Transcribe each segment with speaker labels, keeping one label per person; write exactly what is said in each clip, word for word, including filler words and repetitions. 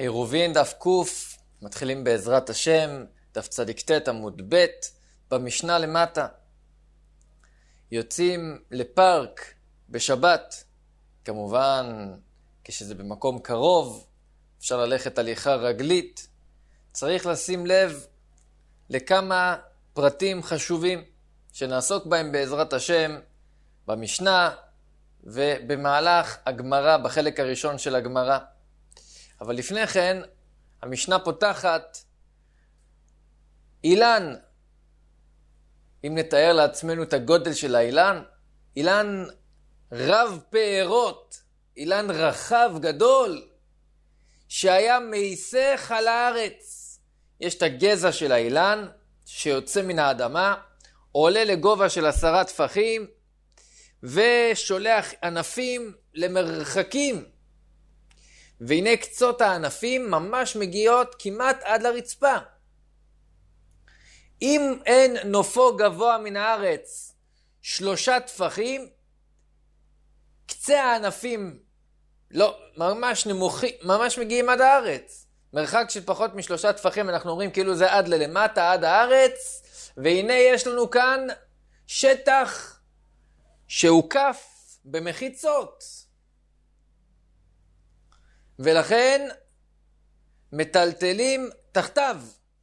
Speaker 1: עירובין דף קוף, מתחילים בעזרת השם, דף צדיק ת' עמוד ב', במשנה למטה. יוצאים לפארק בשבת, כמובן כשזה במקום קרוב, אפשר ללכת הליכה רגלית. צריך לשים לב לכמה פרטים חשובים שנעסוק בהם בעזרת השם במשנה ובמהלך הגמרא, בחלק הראשון של הגמרא. אבל לפני כן, המשנה פותחת אילן. אם נתאר לעצמנו את הגודל של האילן, אילן רב פארות, אילן רחב גדול, שהיה מייסח על הארץ. יש את הגזע של האילן שיוצא מן האדמה, עולה לגובה של עשרה טפחים, ושולח ענפים למרחקים. והנה קצות הענפים ממש מגיעות כמעט עד לרצפה. אם אין נופו גבוה מן הארץ שלושה טפחים, קצה הענפים לא, ממש נמוכי, ממש מגיעים עד הארץ. מרחק של פחות משלושה טפחים, אנחנו אומרים כאילו זה עד ללמטה, עד הארץ. והנה יש לנו כאן שטח שהוקף במחיצות. ולכן מטלטלים תחתיו.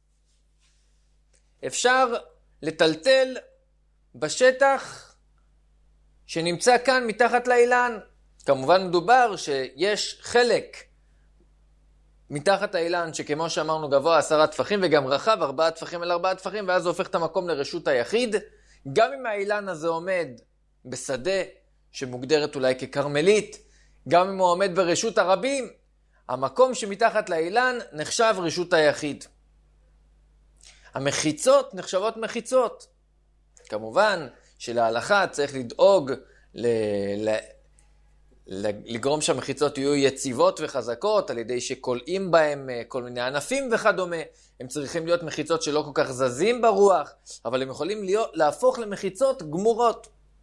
Speaker 1: אפשר לטלטל בשטח שנמצא כאן מתחת לאילן. כמובן מדובר שיש חלק מתחת האילן שכמו שאמרנו גבוה עשרה טפחים וגם רחב ארבעה טפחים אל ארבעה טפחים, ואז זה הופך את המקום לרשות היחיד. גם אם האילן הזה עומד בשדה שמוגדרת אולי כקרמלית, גם אם הוא עומד ברשות הרבים, המקום שמתחת לאילן נחשב רשות היחיד. המחיצות נחשבות מחיצות. כמובן שלהלכה צריך לדאוג ל... ל... לגרום שהמחיצות יהיו יציבות וחזקות, על ידי שקולעים בהם כל מיני ענפים וכדומה. הם צריכים להיות מחיצות שלא כל כך זזים ברוח, אבל הם יכולים להיות, להפוך למחיצות גמורות.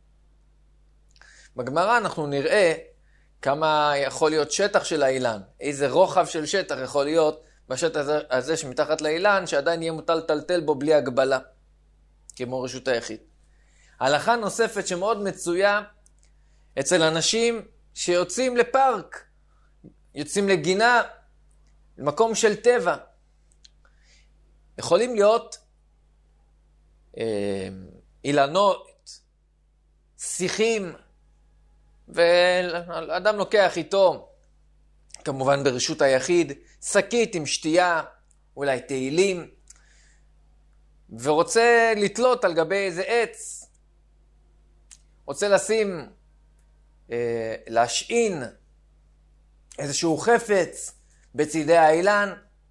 Speaker 1: בגמרא אנחנו נראה כמה יכול להיות שטח של האילן, איזה רוחב של שטח יכול להיות בשטח הזה, הזה שמתחת לאילן, שעדיין יהיה מוטל טלטל בו בלי הגבלה, כמו רשות היחיד. הלכה נוספת שמאוד מצויה אצל אנשים שיוצאים לפארק, יוצאים לגינה, למקום של טבע. יכולים להיות אה, אילנות, שיחים, ואדם לוקח איתו, כמובן ברשות היחיד, שקית עם שתייה, אולי תהילים, ורוצה לתלות על גבי איזה עץ, רוצה לשים, אה, להשעין איזשהו חפץ בצדי האילן.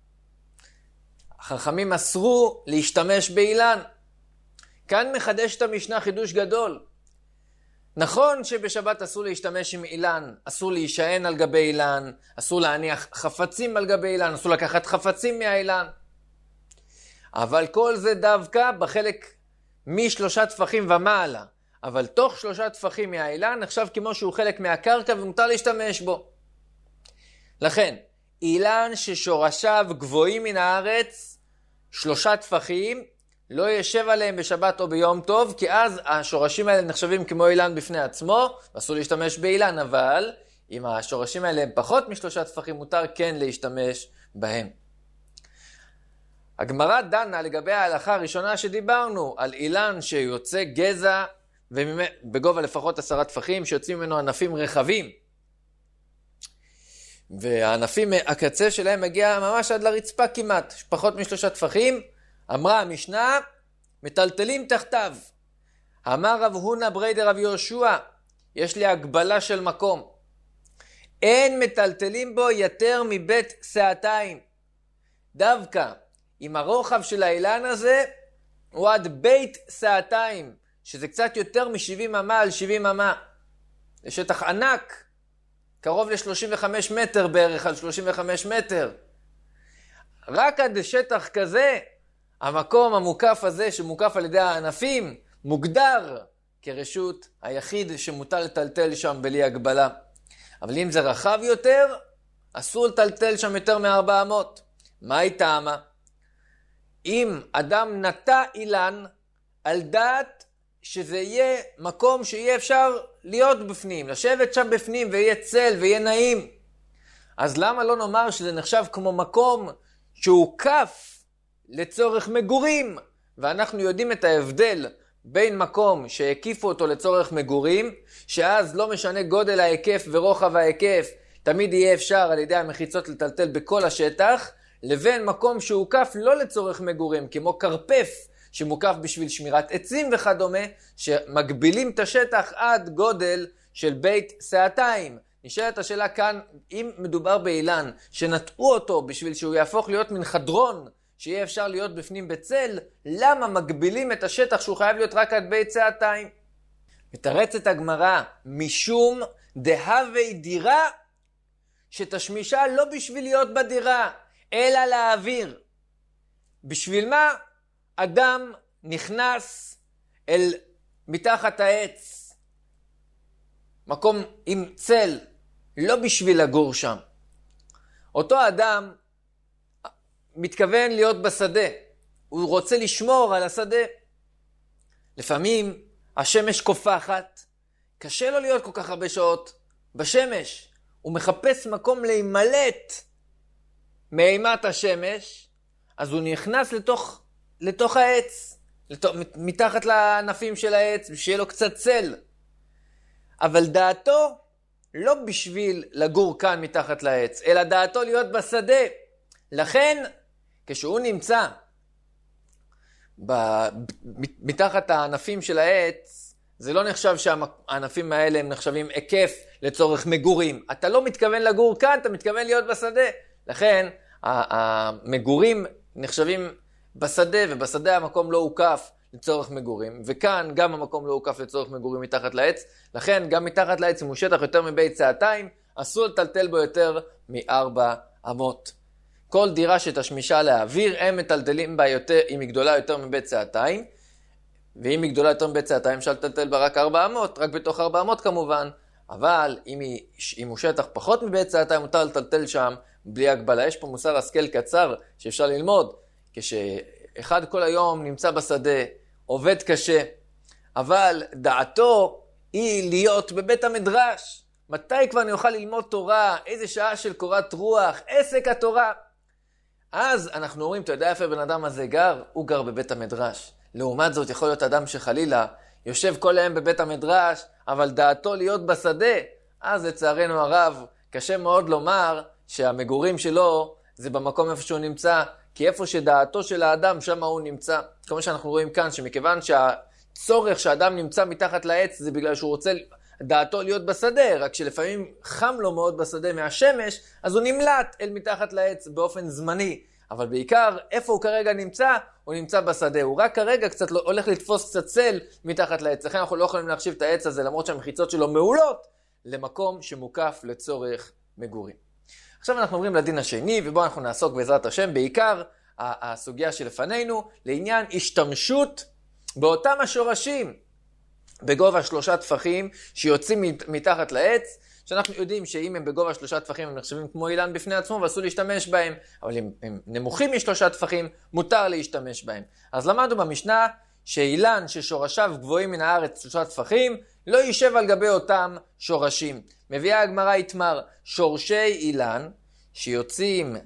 Speaker 1: החכמים אסרו להשתמש באילן. כאן מחדש את המשנה חידוש גדול. נכון שבשבת אסור להשתמש עם אילן, אסור להישען על גבי אילן, אסור להניח חפצים על גבי אילן, אסור לקחת חפצים מהאילן. אבל כל זה דווקא בחלק משלושה טפחים ומעלה. אבל תוך שלושה טפחים מהאילן נחשב כמו שהוא חלק מהקרקע ומותר להשתמש בו. לכן, אילן ששורשיו גבוהים מן הארץ, שלושה טפחים, לא ישב עליהם בשבת או ביום טוב, כי אז השורשים האלה נחשבים כמו אילן בפני עצמו, ואסור להשתמש באילן, אבל אם השורשים האלה הם פחות משלושה טפחים, מותר כן להשתמש בהם. הגמרא דנה לגבי ההלכה הראשונה שדיברנו, על אילן שיוצא גזע, ובגובה לפחות עשרה טפחים, שיוצאים ממנו ענפים רחבים. והענפים, הקצה שלהם מגיע ממש עד לרצפה כמעט, פחות משלושה טפחים. אמרה המשנה, מטלטלים תחתיו. אמר רב הונא בריידא רב יהושע, יש לי הגבלה של מקום. אין מטלטלים בו יותר מבית שעתיים. דווקא, עם הרוחב של האילן הזה, הוא עד בית שעתיים, שזה קצת יותר מ-שבעים אמה על שבעים אמה. זה שטח ענק, קרוב ל-שלושים וחמישה מטר בערך על שלושים וחמישה מטר. רק עד שטח כזה, המקום המוקף הזה שמוקף על ידי הענפים, מוגדר כרשות היחיד שמוטל לטלטל שם בלי הגבלה. אבל אם זה רחב יותר, אסור לטלטל שם יותר מארבע אמות. מה היא טעמה? אם אדם נטע אילן על דעת שזה יהיה מקום שיהיה אפשר להיות בפנים, לשבת שם בפנים ויהיה צל ויהיה נעים, אז למה לא נאמר שזה נחשב כמו מקום שהוא כף לצורך מגורים? ואנחנו יודעים את ההבדל בין מקום שהקיפו אותו לצורך מגורים, שאז לא משנה גודל ההיקף ורוחב ההיקף, תמיד יהיה אפשר על ידי המחיצות לטלטל בכל השטח, לבין מקום שהוקף לא לצורך מגורים, כמו קרפף שמוקף בשביל שמירת עצים וכדומה, שמגבילים את השטח עד גודל של בית שעתיים. נשאלת השאלה כאן, אם מדובר באילן שנטעו אותו בשביל שהוא יהפוך להיות מן חדרון, שיהיה אפשר להיות בפנים בצל, למה מגבילים את השטח שהוא חייב להיות רק עד בית שעתיים? מתרצת הגמרא, משום דהווי דירה, שתשמישה לא בשביל להיות בדירה, אלא להעביר. בשביל מה? אדם נכנס אל מתחת העץ, מקום עם צל, לא בשביל לגור שם. אותו אדם מתכוון להיות בשדה, הוא רוצה לשמור על השדה. לפעמים השמש קופחת, קשה לו להיות כל כך הרבה שעות בשמש, הוא מחפש מקום להימלט מאימת השמש, אז הוא נכנס לתוך, לתוך העץ, לתוך, מתחת לענפים של העץ, שיהיה לו קצת צל. אבל דעתו לא בשביל לגור כאן מתחת לעץ, אלא דעתו להיות בשדה. לכן, כשהוא נמצא ב, מתחת הענפים של העץ, זה לא נחשב שהענפים האלה הם נחשבים עקף לצורך מגורים. אתה לא מתכוון לגור כאן, אתה מתכוון להיות בשדה. לכן, המגורים נחשבים בשדה, ובשדה המקום לא הוקף לצורך מגורים, וכאן גם המקום לא הוקף לצורך מגורים מתחת לעץ. לכן, גם מתחת לעץ, אם הוא שטח יותר מבית שעתיים, אסור לטלטל בו יותר מארבע אמות. כל דירה שתשמישה להעביר, הם מטלטלים בה יותר, אם היא גדולה יותר מבית שעתיים, ואם היא גדולה יותר מבית שעתיים, אפשר לטלטל בה רק ארבע אמות, רק בתוך ארבע אמות כמובן, אבל אם, היא, אם הוא שטח פחות מבית שעתיים, מותר לטלטל שם בלי הגבלה. יש פה מוסר השכל קצר שאפשר ללמוד, כשאחד כל היום נמצא בשדה, עובד קשה, אבל דעתו היא להיות בבית המדרש. מתי כבר אני אוכל ללמוד תורה? איזה שעה של קורת רוח? עסק התורה. אז אנחנו אומרים, אתה יודע איפה בן אדם הזה גר? הוא גר בבית המדרש. לעומת זאת יכול להיות אדם שחלילה יושב כל היום בבית המדרש, אבל דעתו להיות בשדה. אז לצערנו הרב, קשה מאוד לומר שהמגורים שלו זה במקום איפה שהוא נמצא, כי איפה שדעתו של האדם, שם הוא נמצא. כמו שאנחנו רואים כאן, שמכיוון שהצורך שהאדם נמצא מתחת לעץ, זה בגלל שהוא רוצה דעתו להיות בשדה, רק שלפעמים חם לו מאוד בשדה מהשמש, אז הוא נמלט אל מתחת לעץ באופן זמני. אבל בעיקר, איפה הוא כרגע נמצא? הוא נמצא בשדה. הוא רק כרגע קצת לא, הולך לתפוס קצת צל מתחת לעץ. לכן אנחנו לא יכולים להחשיב את העץ הזה, למרות שהמחיצות שלו מעולות, למקום שמוקף לצורך מגורים. עכשיו אנחנו עוברים לדין השני, ובו אנחנו נעסוק בעזרת השם, בעיקר הסוגיה שלפנינו, לעניין השתמשות באותם השורשים, בגובה שלושה טפחים שיוצאים מתחת לעץ, שאנחנו יודעים שאם הם בגובה שלושה טפחים הם נחשבים כמו אילן בפני עצמו ואסור להשתמש בהם, אבל אם הם נמוכים משלושה טפחים מותר להשתמש בהם. אז למדנו במשנה שאילן ששורשיו גבוהים מן הארץ שלושה טפחים לא יישב על גבי אותם שורשים. מביאה הגמרא יתמר, שורשי אילן שיוצאים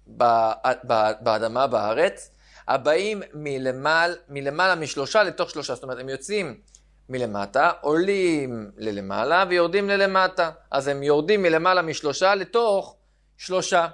Speaker 1: באדמה בארץ, הבאים מלמעלה, מלמעלה משלושה לתוך שלושה, זאת אומרת הם יוצאים מלמטה, עולים ללמעלה ויורדים ללמטה. אז הם יורדים מלמעלה משלושה לתוך שלושה.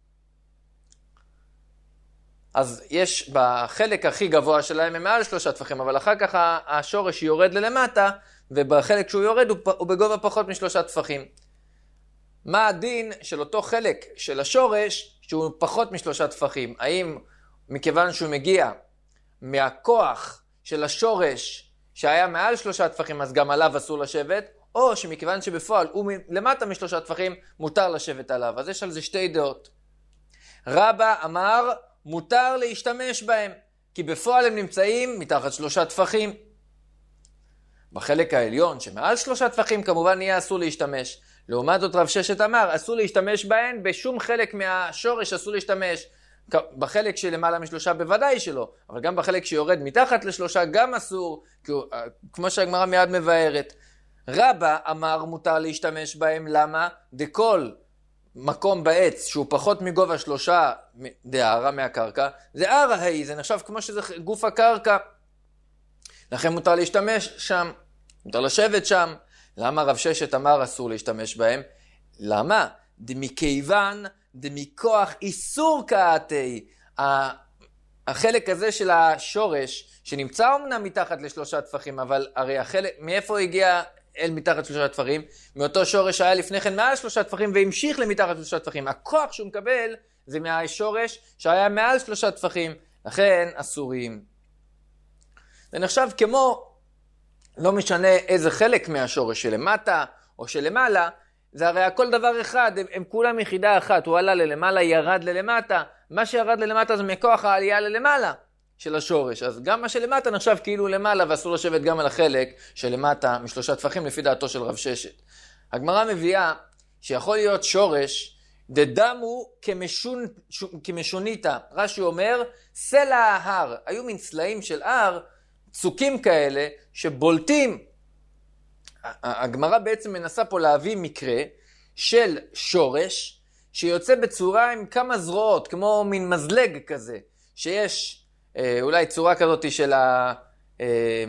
Speaker 1: אז יש בחלק הכי גבוה שלהם הם מעל שלושה טפחים, אבל אחר כך השורש יורד ללמטה, ובחלק שהוא יורד הוא בגובה פחות משלושה טפחים. מה הדין של אותו חלק של השורש שהוא פחות משלושה טפחים? האם מכיוון שהוא מגיע מהכוח של השורש שהיה מעל שלושה טפחים, אז גם עליו אסור לשבת, או שמכיוון שבפועל הוא למטה משלושה טפחים, מותר לשבת עליו. אז יש על זה שתי דעות. רבא אמר, מותר להשתמש בהם, כי בפועל הם נמצאים מתחת שלושה טפחים. בחלק העליון, שמעל שלושה טפחים, כמובן יהיה אסור להשתמש. לעומת זאת רב ששת אמר, אסור להשתמש בהן, בשום חלק מהשורש אסור להשתמש. בחלק שלמעלה משלושה בוודאי שלא, אבל גם בחלק שיורד מתחת לשלושה גם אסור, כמו שהגמרא מיד מבארת. רבא אמר מותר להשתמש בהם, למה? דכל מקום בעץ שהוא פחות מגובה שלושה דהרה מהקרקע, זה ערה ההיא, זה נחשב כמו שזה גוף הקרקע. לכן מותר להשתמש שם, מותר לשבת שם. למה רב ששת אמר אסור להשתמש בהם? למה? דמכיוון דמכוח איסור קאתי. החלק הזה של השורש, שנמצא אומנם מתחת לשלושה טפחים, אבל הרי החלק, מאיפה הגיע אל מתחת לשלושה טפחים? מאותו שורש שהיה לפני כן מעל שלושה טפחים, והמשיך למתחת לשלושה טפחים. הכוח שהוא מקבל זה מהשורש שהיה מעל שלושה טפחים, לכן אסורים. זה נחשב כמו, לא משנה איזה חלק מהשורש שלמטה או שלמעלה, זה הרי הכל דבר אחד, הם, הם כולם יחידה אחת, הוא עלה ללמעלה, ירד ללמטה, מה שירד ללמטה זה מכוח העלייה ללמעלה של השורש, אז גם מה שלמטה נחשב כאילו למעלה, ואסור לשבת גם על החלק שלמטה משלושה טפחים לפי דעתו של רב ששת. הגמרא מביאה שיכול להיות שורש, דדמו כמשון, כמשוניתא, רש"י אומר, סלע ההר, היו מין סלעים של הר, צוקים כאלה שבולטים. הגמרא בעצם מנסה פה להביא מקרה של שורש שיוצא בצורה עם כמה זרועות, כמו מין מזלג כזה, שיש אה, אולי צורה כזאת של ה... אה,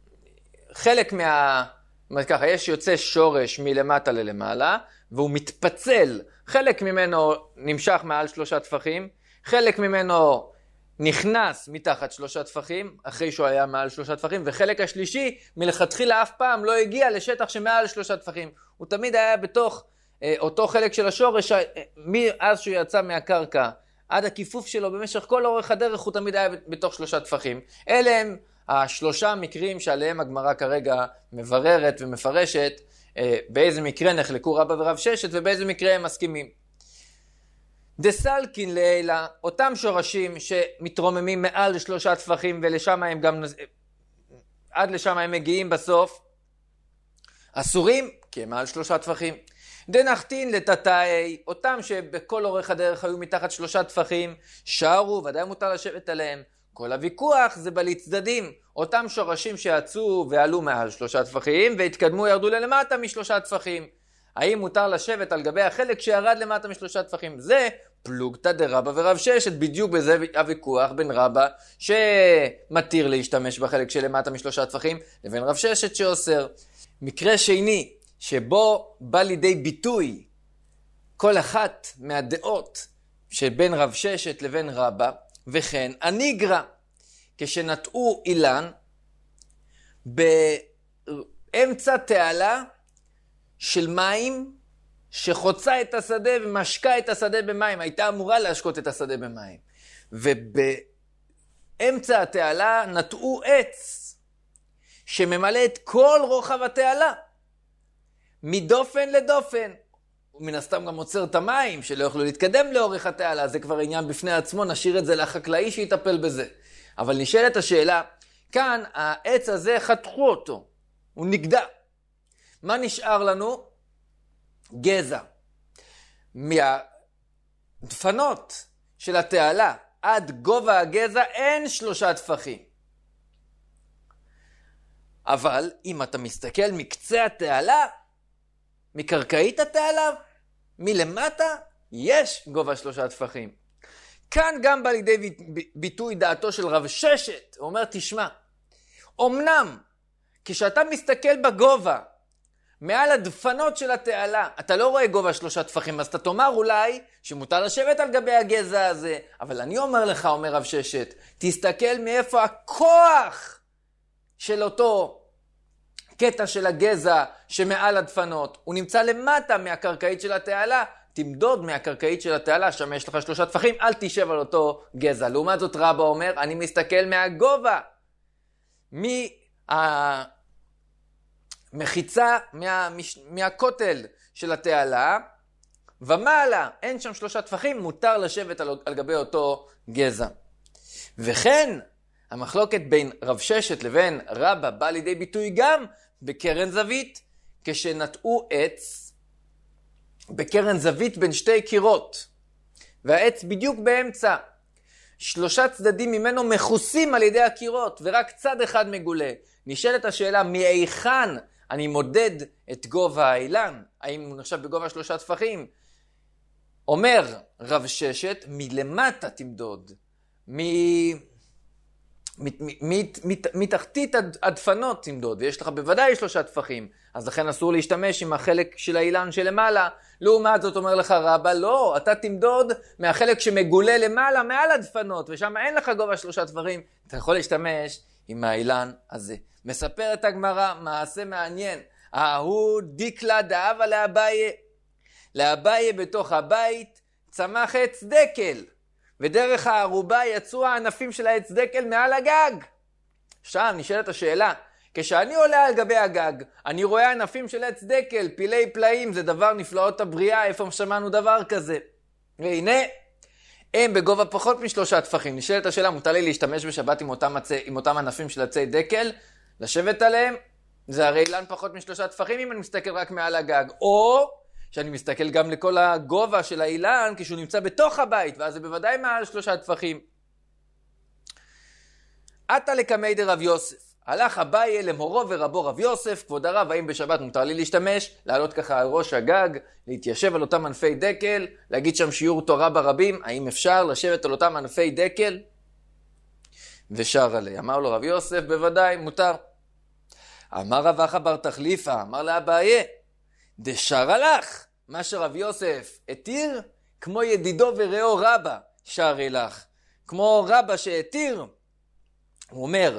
Speaker 1: חלק מה... ככה, יש יוצא שורש מלמטה ללמעלה, והוא מתפצל. חלק ממנו נמשך מעל שלושה טפחים, חלק ממנו נכנס מתחת שלושה טפחים, אחרי שהוא היה מעל שלושה טפחים, וחלק השלישי מלכתחילה אף פעם לא הגיע לשטח שמעל שלושה טפחים. הוא תמיד היה בתוך אה, אותו חלק של השורש, אה, מאז שהוא יצא מהקרקע, עד הכיפוף שלו במשך כל אורך הדרך, הוא תמיד היה בתוך שלושה טפחים. אלה הם השלושה מקרים שעליהם הגמרא כרגע מבררת ומפרשת, אה, באיזה מקרה נחלקו רבא ורב ששת, ובאיזה מקרה הם מסכימים. דסלקין לילה, אותם שורשים שמתרוממים מעל שלושה טפחים ולשם הם גם, עד לשם הם מגיעים בסוף, אסורים כי הם מעל שלושה טפחים. דנחתין לטאטאי, אותם שבכל אורך הדרך היו מתחת שלושה טפחים, שרו, ודאי מותר לשבת עליהם. כל הוויכוח זה בלצדדים, אותם שורשים שיצאו ועלו מעל שלושה טפחים והתקדמו ירדו ללמטה משלושה טפחים. האם מותר לשבת על גבי החלק שירד למטה משלושה טפחים? זה פלוגתא דרבא ורב ששת, בדיוק בזה הוויכוח בין רבא שמתיר להשתמש בחלק שלמטה משלושה טפחים, לבין רב ששת שאוסר. מקרה שני, שבו בא לידי ביטוי כל אחת מהדעות שבין רב ששת לבין רבא, וכן הניגרא, כשנטעו אילן באמצע תעלה של מים שחוצה את השדה ומשקה את השדה במים, הייתה אמורה להשקות את השדה במים. ובאמצע התעלה נטעו עץ שממלא את כל רוחב התעלה, מדופן לדופן. ומן הסתם גם עוצר את המים שלא יוכלו להתקדם לאורך התעלה, זה כבר עניין בפני עצמו, נשאיר את זה לחקלאי שיטפל בזה. אבל נשאלת השאלה, כאן העץ הזה חתכו אותו, הוא נגדע. מה נשאר לנו? גזע. מהדפנות של התעלה עד גובה הגזע אין שלושה טפחים. אבל אם אתה מסתכל מקצה התעלה, מקרקעית התעלה, מלמטה, יש גובה שלושה טפחים. כאן גם בא לידי ביטוי דעתו של רב ששת. הוא אומר, תשמע, אמנם כשאתה מסתכל בגובה, מעל הדפנות של התעלה, אתה לא רואה גובה שלושה טפחים, אז אתה תאמר אולי שמותר לשבת על גבי הגזע הזה. אבל אני אומר לך, אומר רב ששת, תסתכל מאיפה הכוח של אותו קטע של הגזע שמעל הדפנות. הוא נמצא למטה מהקרקעית של התעלה, תמדוד מהקרקעית של התעלה, שם יש לך שלושה טפחים, אל תשב על אותו גזע. לעומת זאת רבא אומר, אני מסתכל מהגובה, מהמחיצה, מה, מהכותל של התעלה, ומעלה, אין שם שלושה טפחים, מותר לשבת על, על גבי אותו גזע. וכן, המחלוקת בין רב ששת לבין רבא בא לידי ביטוי גם בקרן זווית, כשנטעו עץ בקרן זווית בין שתי קירות, והעץ בדיוק באמצע. שלושה צדדים ממנו מכוסים על ידי הקירות, ורק צד אחד מגולה. נשאלת השאלה, מאיכן אני מודד את גובה האילן? האם הוא נחשב בגובה שלושה טפחים? אומר רב ששת, מלמטה תמדוד, מתחתית הדפנות תמדוד, ויש לך בוודאי שלושה טפחים, אז לכן אסור להשתמש עם החלק של האילן שלמעלה. לעומת זאת אומר לך רבא, לא, אתה תמדוד מהחלק שמגולה למעלה, מעל הדפנות, ושם אין לך גובה שלושה טפחים, אתה יכול להשתמש עם האילן הזה. מספר את הגמרא, מעשה מעניין, ההוא דיקלה דאבה לאביי, לאביי בתוך הבית צמח עץ דקל, ודרך הערובה יצאו הענפים של העץ דקל מעל הגג. שם נשאלת השאלה, כשאני עולה על גבי הגג, אני רואה ענפים של עץ דקל, פילי פלאים, זה דבר נפלאות הבריאה, איפה שמענו דבר כזה? והנה, הם בגובה פחות משלושה טפחים. נשאלת השאלה, מותר לי להשתמש בשבת עם אותם, עצי, עם אותם ענפים של עצי דקל, לשבת עליהם? זה הרי אילן פחות משלושה טפחים אם אני מסתכל רק מעל הגג, או שאני מסתכל גם לכל הגובה של האילן כשהוא נמצא בתוך הבית, ואז זה בוודאי מעל שלושה טפחים. עתה לקמי דרב יוסף, הלך אביי למורו ורבו רב יוסף, כבוד הרב, האם בשבת מותר לי להשתמש, לעלות ככה על ראש הגג, להתיישב על אותם ענפי דקל, להגיד שם שיעור תורה ברבים, האם אפשר לשבת על אותם ענפי דקל? ושר עליה, אמר לו רב יוסף, בוודאי, מותר. אמר רב אחא בר תחליפא, אמר לאביי, דשר הלך, מה שרב יוסף התיר, כמו ידידו ורעו רבא, שר הלך. כמו רבא שהתיר, הוא אומר,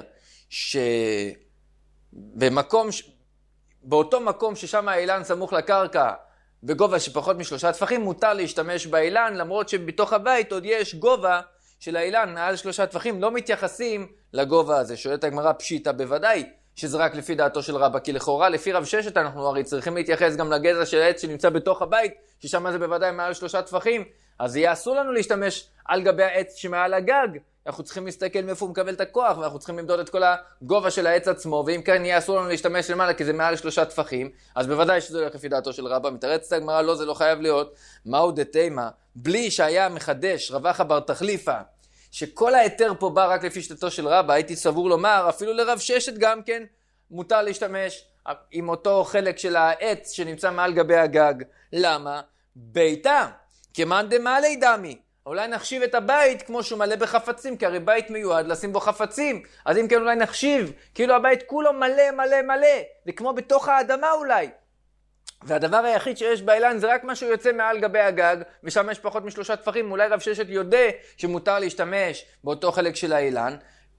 Speaker 1: שבמקום, באותו מקום ששם האילן סמוך לקרקע, בגובה שפחות משלושה טפחים, מותר להשתמש באילן, למרות שבתוך הבית עוד יש גובה של האילן, מעל שלושה טפחים, לא מתייחסים לגובה הזה. שואלת הגמרא פשיטא, בוודאי שזה רק לפי דעתו של רבא, כי לכאורה לפי רב ששת אנחנו הרי צריכים להתייחס גם לגזע של העץ שנמצא בתוך הבית, ששם זה בוודאי מעל שלושה טפחים, אז יהיה אסור לנו להשתמש על גבי העץ שמעל הגג, אנחנו צריכים להסתכל מאיפה הוא מקבל את הכוח, ואנחנו צריכים למדוד את כל הגובה של העץ עצמו, ואם כן יהיה אסור לנו להשתמש למעלה, כי זה מעל שלושה טפחים, אז בוודאי שזה הולך לפי דעתו של רבא. מתרצת הגמרא, לא, זה לא חייב להיות. מהו דתימה? בלי שהיה מחדש רב אחא בר תחליפא, שכל היתר פה בא רק לפי שיטתו של רבא, הייתי סבור לומר, אפילו לרב ששת גם כן, מותר להשתמש עם אותו חלק של העץ שנמצא מעל גבי הגג. למה? ביתה, כמאן דמעלי דמי. אולי נחשיב את הבית כמו שהוא מלא בחפצים, כי הרי בית מיועד לשים בו חפצים. אז אם כן אולי נחשיב, כאילו הבית כולו מלא מלא מלא, וכמו בתוך האדמה אולי. והדבר היחיד שיש באילן זה רק משהו יוצא מעל גבי הגג, ושם יש פחות משלושה טפחים. אולי רב ששת יודע שמותר להשתמש באותו חלק של האילן,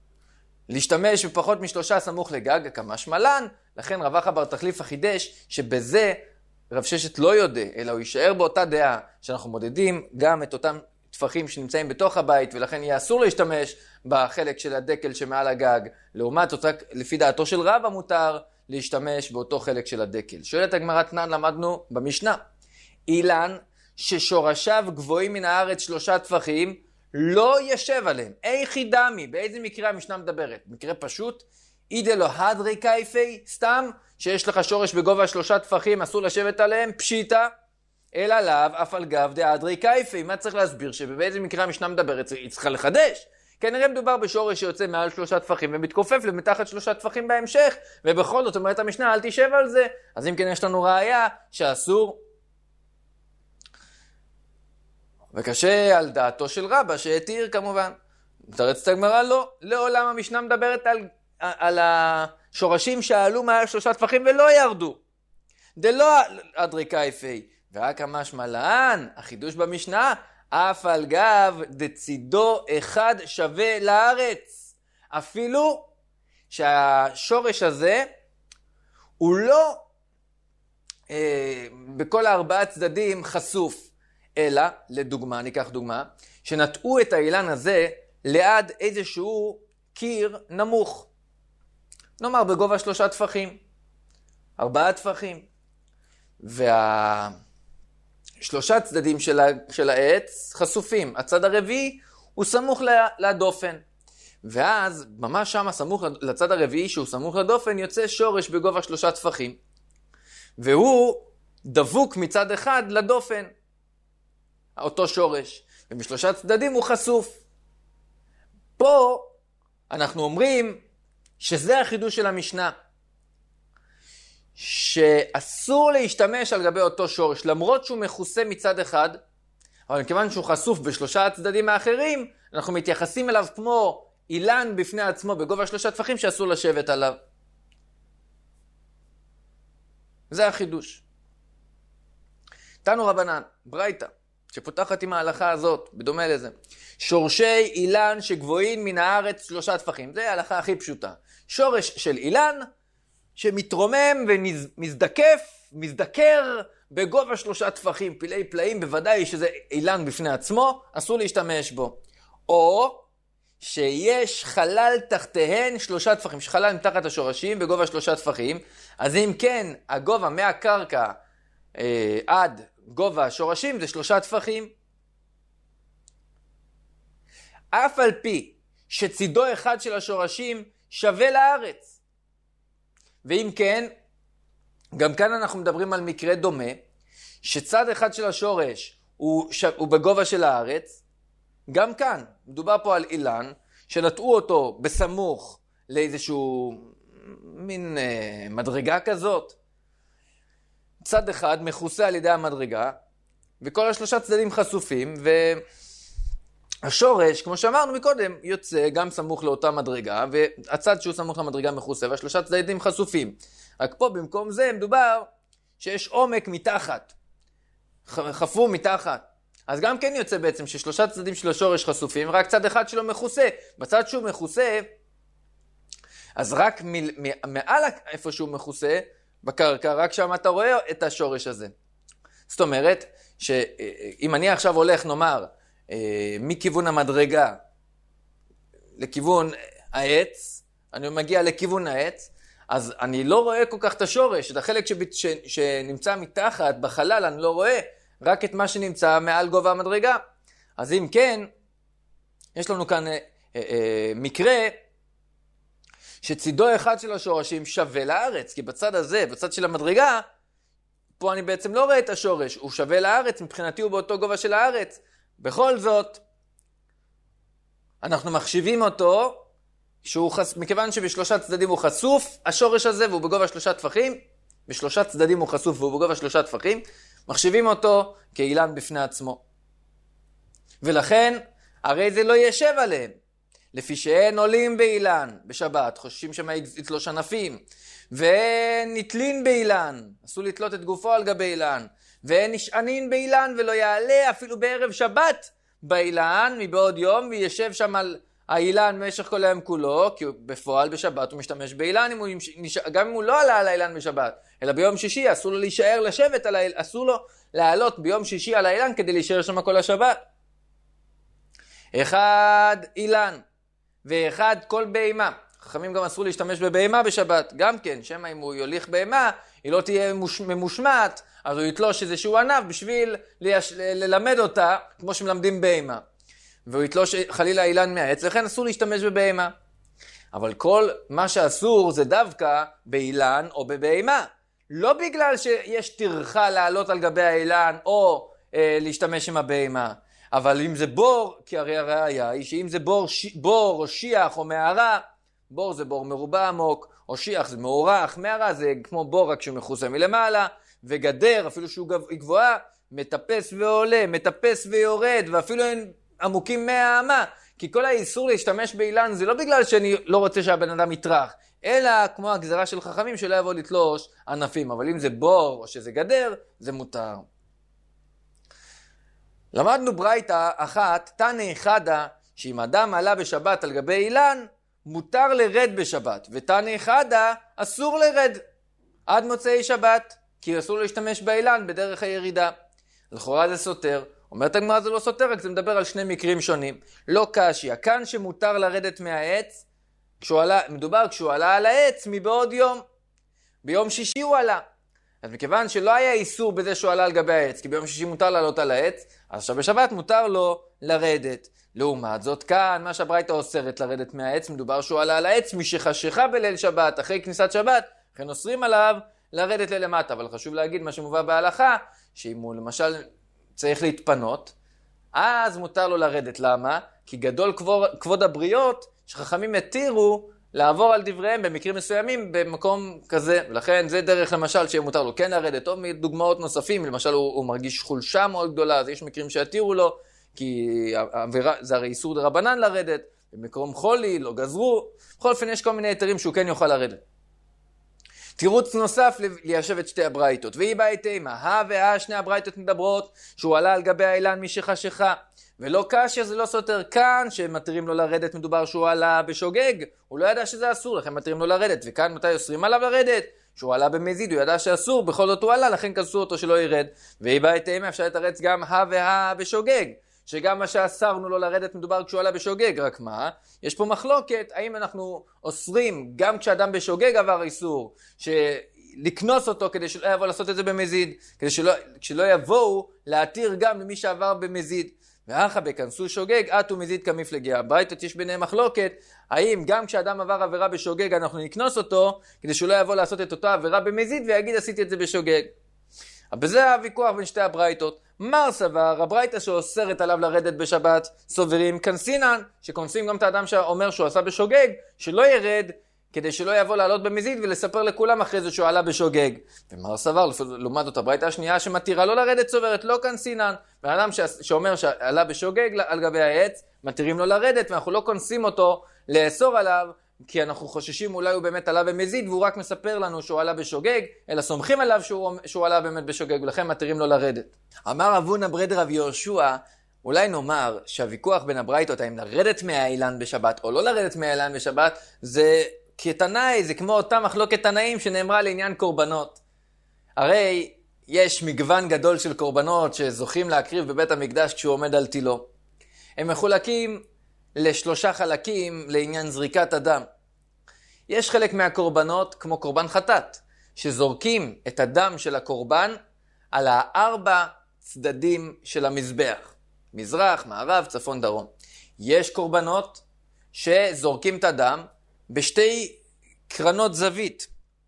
Speaker 1: להשתמש בפחות משלושה סמוך לגג, כמשמע לן. לכן רב אחא בר תחליפא חידש שבזה רב ששת לא יודע, אלא הוא יישאר באותה דעה שאנחנו מודדים גם את אותם טפחים שנמצאים בתוך הבית, ולכן יהיה אסור להשתמש בחלק של הדקל שמעל הגג. לעומת זאת, רק לפי דעתו של רבא מותר להשתמש באותו חלק של הדקל. שואלת הגמרא תנן, למדנו במשנה, אילן ששורשיו גבוהים מן הארץ שלושה טפחים, לא ישב עליהם. איכי דמי, באיזה מקרה המשנה מדברת? מקרה פשוט, אידה לא הדרי קייפי, סתם שיש לך שורש בגובה שלושה טפחים, אסור לשבת עליהם, פשיטה, אלא לאו אף על גב דהדרי קייפי. מה צריך להסביר? שבאיזה מקרה המשנה מדברת? היא צריכה לחדש. כנראה מדובר בשורש שיוצא מעל שלושה טפחים ומתכופף למתחת שלושה טפחים בהמשך, ובכל זאת אומרת המשנה אל תשב על זה. אז אם כן יש לנו ראיה שאסור. וקשה על דעתו של רבא שהתיר כמובן. מתרצת הגמרא, לא, לעולם המשנה מדברת על, על השורשים שעלו מעל שלושה טפחים ולא ירדו. דלא הדרי קייפי. ורק המשמע לן, החידוש במשנה, אף על גב דצידו אחד שווה לארץ. אפילו שהשורש הזה הוא לא אה, בכל הארבעה צדדים חשוף, אלא, לדוגמה, ניקח דוגמה, שנטעו את האילן הזה ליד איזשהו קיר נמוך. נאמר בגובה שלושה טפחים, ארבעה טפחים, וה... שלושה צדדים של, ה, של העץ חשופים. הצד הרביעי הוא סמוך לדופן. ואז ממש שם סמוך לצד הרביעי שהוא סמוך לדופן יוצא שורש בגובה שלושה טפחים. והוא דבוק מצד אחד לדופן, אותו שורש, ומשלושה צדדים הוא חשוף. פה אנחנו אומרים שזה החידוש של המשנה, שאסור להשתמש על גבי אותו שורש, למרות שהוא מכוסה מצד אחד, אבל מכיוון שהוא חשוף בשלושה הצדדים האחרים, אנחנו מתייחסים אליו כמו אילן בפני עצמו בגובה שלושה טפחים שאסור לשבת עליו. זה החידוש. תנו רבנן, ברייתא, שפותחת עם ההלכה הזאת, בדומה לזה. שורשי אילן שגבוהים מן הארץ שלושה טפחים. זה ההלכה הכי פשוטה. שורש של אילן שמתרומם ומזדקף, מזדקר בגובה שלושה טפחים, פילי פלאים, בוודאי שזה אילן בפני עצמו, אסור להשתמש בו. או שיש חלל תחתיהן שלושה טפחים, שחלל מתחת השורשים בגובה שלושה טפחים, אז אם כן, הגובה מהקרקע אה, עד גובה השורשים זה שלושה טפחים. אף על פי שצידו אחד של השורשים שווה לארץ. ואם כן, גם כאן אנחנו מדברים על מקרה דומה, שצד אחד של השורש הוא, ש... הוא בגובה של הארץ, גם כאן מדובר פה על אילן, שנטעו אותו בסמוך לאיזשהו מין אה, מדרגה כזאת. צד אחד מכוסה על ידי המדרגה, וכל השלושה צדדים חשופים, והשורש, כמו שאמרנו מקודם, יוצא גם סמוך לאותה מדרגה, והצד שהוא סמוך למדרגה מכוסה, והשלושה צדדים חשופים. רק פה במקום זה מדובר שיש עומק מתחת, חפור מתחת. אז גם כן יוצא בעצם ששלושה צדדים של השורש חשופים, רק צד אחד שלו מכוסה. בצד שהוא מכוסה, אז רק מ- מ- מעל איפה שהוא מכוסה, בקרקע, רק שם אתה רואה את השורש הזה. זאת אומרת, שאם אני עכשיו הולך, נאמר, מכיוון המדרגה לכיוון העץ, אני מגיע לכיוון העץ, אז אני לא רואה כל כך את השורש, את החלק ש... שנמצא מתחת בחלל, אני לא רואה רק את מה שנמצא מעל גובה המדרגה. אז אם כן, יש לנו כאן אה, אה, מקרה שצידו אחד של השורשים שווה לארץ, כי בצד הזה, בצד של המדרגה, פה אני בעצם לא רואה את השורש, הוא שווה לארץ, מבחינתי הוא באותו גובה של הארץ. בכל זאת, אנחנו מחשיבים אותו, שהוא חס... מכיוון שבשלושה צדדים הוא חשוף, השורש הזה, והוא בגובה שלושה טפחים, בשלושה צדדים הוא חשוף והוא בגובה שלושה טפחים, מחשיבים אותו כאילן בפני עצמו. ולכן, הרי זה לא ישב עליהם. לפי שאין עולים באילן בשבת, חוששים שמה יתלוש ענפים, ונתלין באילן, אסור לתלות את גופו על גבי אילן, ואין נשענין באילן ולא יעלה אפילו בערב שבת באילן מבעוד יום, וישב שם על האילן במשך כל היום כולו, כי בפועל בשבת הוא משתמש באילן, אם הוא, גם אם הוא לא עלה על האילן בשבת, אלא ביום שישי אסור לו להישאר לשבת על האילן, אסור לו לעלות ביום שישי על האילן כדי להישאר שם כל השבת. אחד אילן ואחד כל בהמה. חכמים גם אסור להשתמש בבהמה בשבת, גם כן, שמה אם הוא יוליך בהמה, היא לא תהיה ממושמעת, אז הוא יתלוש איזשהו ענף בשביל ליש... ללמד אותה, כמו שמלמדים בהמה. והוא יתלוש חלילה אילן מהעץ, לכן אסור להשתמש בבהמה. אבל כל מה שאסור זה דווקא באילן או בבהמה. לא בגלל שיש תרחה לעלות על גבי האילן או אה, להשתמש עם הבהמה. אבל אם זה בור, כי הרי הראיה היא שאם זה בור, ש... בור או שיח או מערה, בור זה בור מרובע עמוק, או שיח זה מאורך, מערה זה כמו בור רק שהוא מכוסה מלמעלה, וגדר, אפילו שהוא גבוהה, מטפס ועולה, מטפס ויורד, ואפילו אין עמוקים מהאמה, כי כל האיסור להשתמש באילן זה לא בגלל שאני לא רוצה שהבן אדם יטרח, אלא כמו הגזרה של חכמים שלא יבוא לתלוש ענפים, אבל אם זה בור או שזה גדר, זה מותר. למדנו ברייתא אחת, תנא חדא, שאם אדם עלה בשבת על גבי אילן, מותר לרד בשבת, ותנא חדא אסור לרד עד מוצאי שבת, כי אסור להשתמש באילן בדרך הירידה. לכאורה זה סותר. אומרת הגמרא זה לא סותר, רק זה מדבר על שני מקרים שונים. לא קשיא, כאן שמותר לרדת מהעץ, כשהוא עלה, מדובר כשהוא עלה על העץ מבעוד יום. ביום שישי הוא עלה. אז מכיוון שלא היה איסור בזה שהוא עלה על גבי העץ, כי ביום שישי מותר לעלות על העץ, אז עכשיו בשבת מותר לו לרדת. לעומת זאת כאן, מה שהברייתא אוסרת לרדת מהעץ, מדובר שהוא עלה על העץ משחשיכה בליל שבת, אחרי כניסת שבת, לכן אוסרים עליו לרדת ללמטה, אבל חשוב להגיד מה שמובא בהלכה, שאם הוא למשל צריך להתפנות, אז מותר לו לרדת. למה? כי גדול כבוד, כבוד הבריות שחכמים התירו לעבור על דבריהם במקרים מסוימים במקום כזה, ולכן זה דרך למשל שמותר לו כן לרדת. טוב, מדוגמאות נוספים, למשל הוא, הוא מרגיש חולשה מאוד גדולה, אז יש מקרים שהתירו לו, כי העבירה, זה הרי איסור דרבנן לרדת, במקום חולי, לא גזרו, בכל אופן יש כל מיני היתרים שהוא כן יוכל לרדת. תירוץ נוסף ליישב את שתי הברייתות, והיא בייתי מה, הא והא שני הברייתות מדברות, שהוא עלה על גבי האילן משחשיכה, ולא קשה, זה לא סותר כאן, שמתירים לו לרדת, מדובר שהוא עלה בשוגג, הוא לא ידע שזה אסור, לכן מתירים לו לרדת, וכאן מתי אוסרים עליו לרדת? שהוא עלה במזיד, הוא ידע שאסור, בכל זאת הוא עלה, לכן כנסו אותו שלא ירד, והיא בייתי מה, אפשר לתרץ גם הא והא בשוגג, שגם מה שאסרנו לו לרדת מדובר כשהוא עלה בשוגג, רק מה? יש פה מחלוקת, האם אנחנו אוסרים גם כשאדם בשוגג עבר איסור, לקנוס אותו כדי שלא יבוא לעשות את זה במזיד, כדי שלא, שלא יבואו להתיר גם למי שעבר במזיד. ואחר בכנסו שוגג, עטו מזיד כמפלגיה. ברייתות יש ביניהם מחלוקת, האם גם כשאדם עבר עבירה בשוגג אנחנו נקנוס אותו, כדי שלא יבוא לעשות את אותה עבירה במזיד ויגיד עשיתי את זה בשוגג. אבל זה הוויכוח בין שתי הברייתות. מר סבר, הברייתא שאוסרת עליו לרדת בשבת, סוברים כנסינן, שכונסים גם את האדם שאומר שהוא עשה בשוגג, שלא ירד, כדי שלא יבוא לעלות במזיד ולספר לכולם אחרי זה שהוא עלה בשוגג. ומר סבר, לעומת אותה הברייתא השנייה שמתירה לא לרדת, סוברת לא כנסינן, והאדם שאומר שעלה בשוגג על גבי העץ, מתירים לו לרדת, ואנחנו לא כונסים אותו לאסור עליו, כי אנחנו חוששים אולי הוא באמת עלה במזיד, והוא רק מספר לנו שהוא עלה בשוגג, אלא סומכים עליו שהוא, שהוא עלה באמת בשוגג, ולכן מתירים לו לרדת. אמר אבונה ברדר רב יהושע, אולי נאמר שהוויכוח בין הברייתות, האם לרדת מהאילן בשבת או לא לרדת מהאילן בשבת, זה כתנאי, זה כמו אותה מחלוקת תנאים שנאמרה לעניין קורבנות. הרי יש מגוון גדול של קורבנות שזוכים להקריב בבית המקדש כשהוא עומד על תילו. הם מחולקים לשלושה חלקים לעניין זריקת הדם. יש חלק מהקורבנות, כמו קורבן חטאת, שזורקים את הדם של הקורבן על הארבע צדדים של המזבח. מזרח, מערב, צפון, דרום. יש קורבנות שזורקים את הדם בשתי קרנות זווית.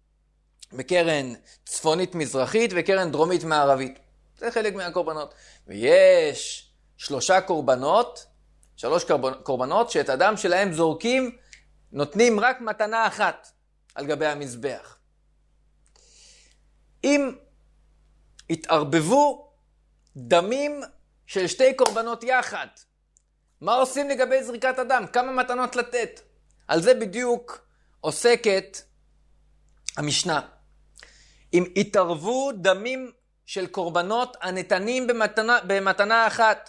Speaker 1: בקרן צפונית מזרחית וקרן דרומית מערבית. זה חלק מהקורבנות. ויש שלושה קורבנות, שלוש קורבנות שאת הדם שלהם זורקים, נותנים רק מתנה אחת על גבי המזבח. אם התערבבו דמים של שתי קורבנות יחד, מה עושים לגבי זריקת הדם? כמה מתנות לתת? על זה בדיוק עוסקת המשנה. אם התערבו דמים של קורבנות הנתנים במתנה, במתנה אחת,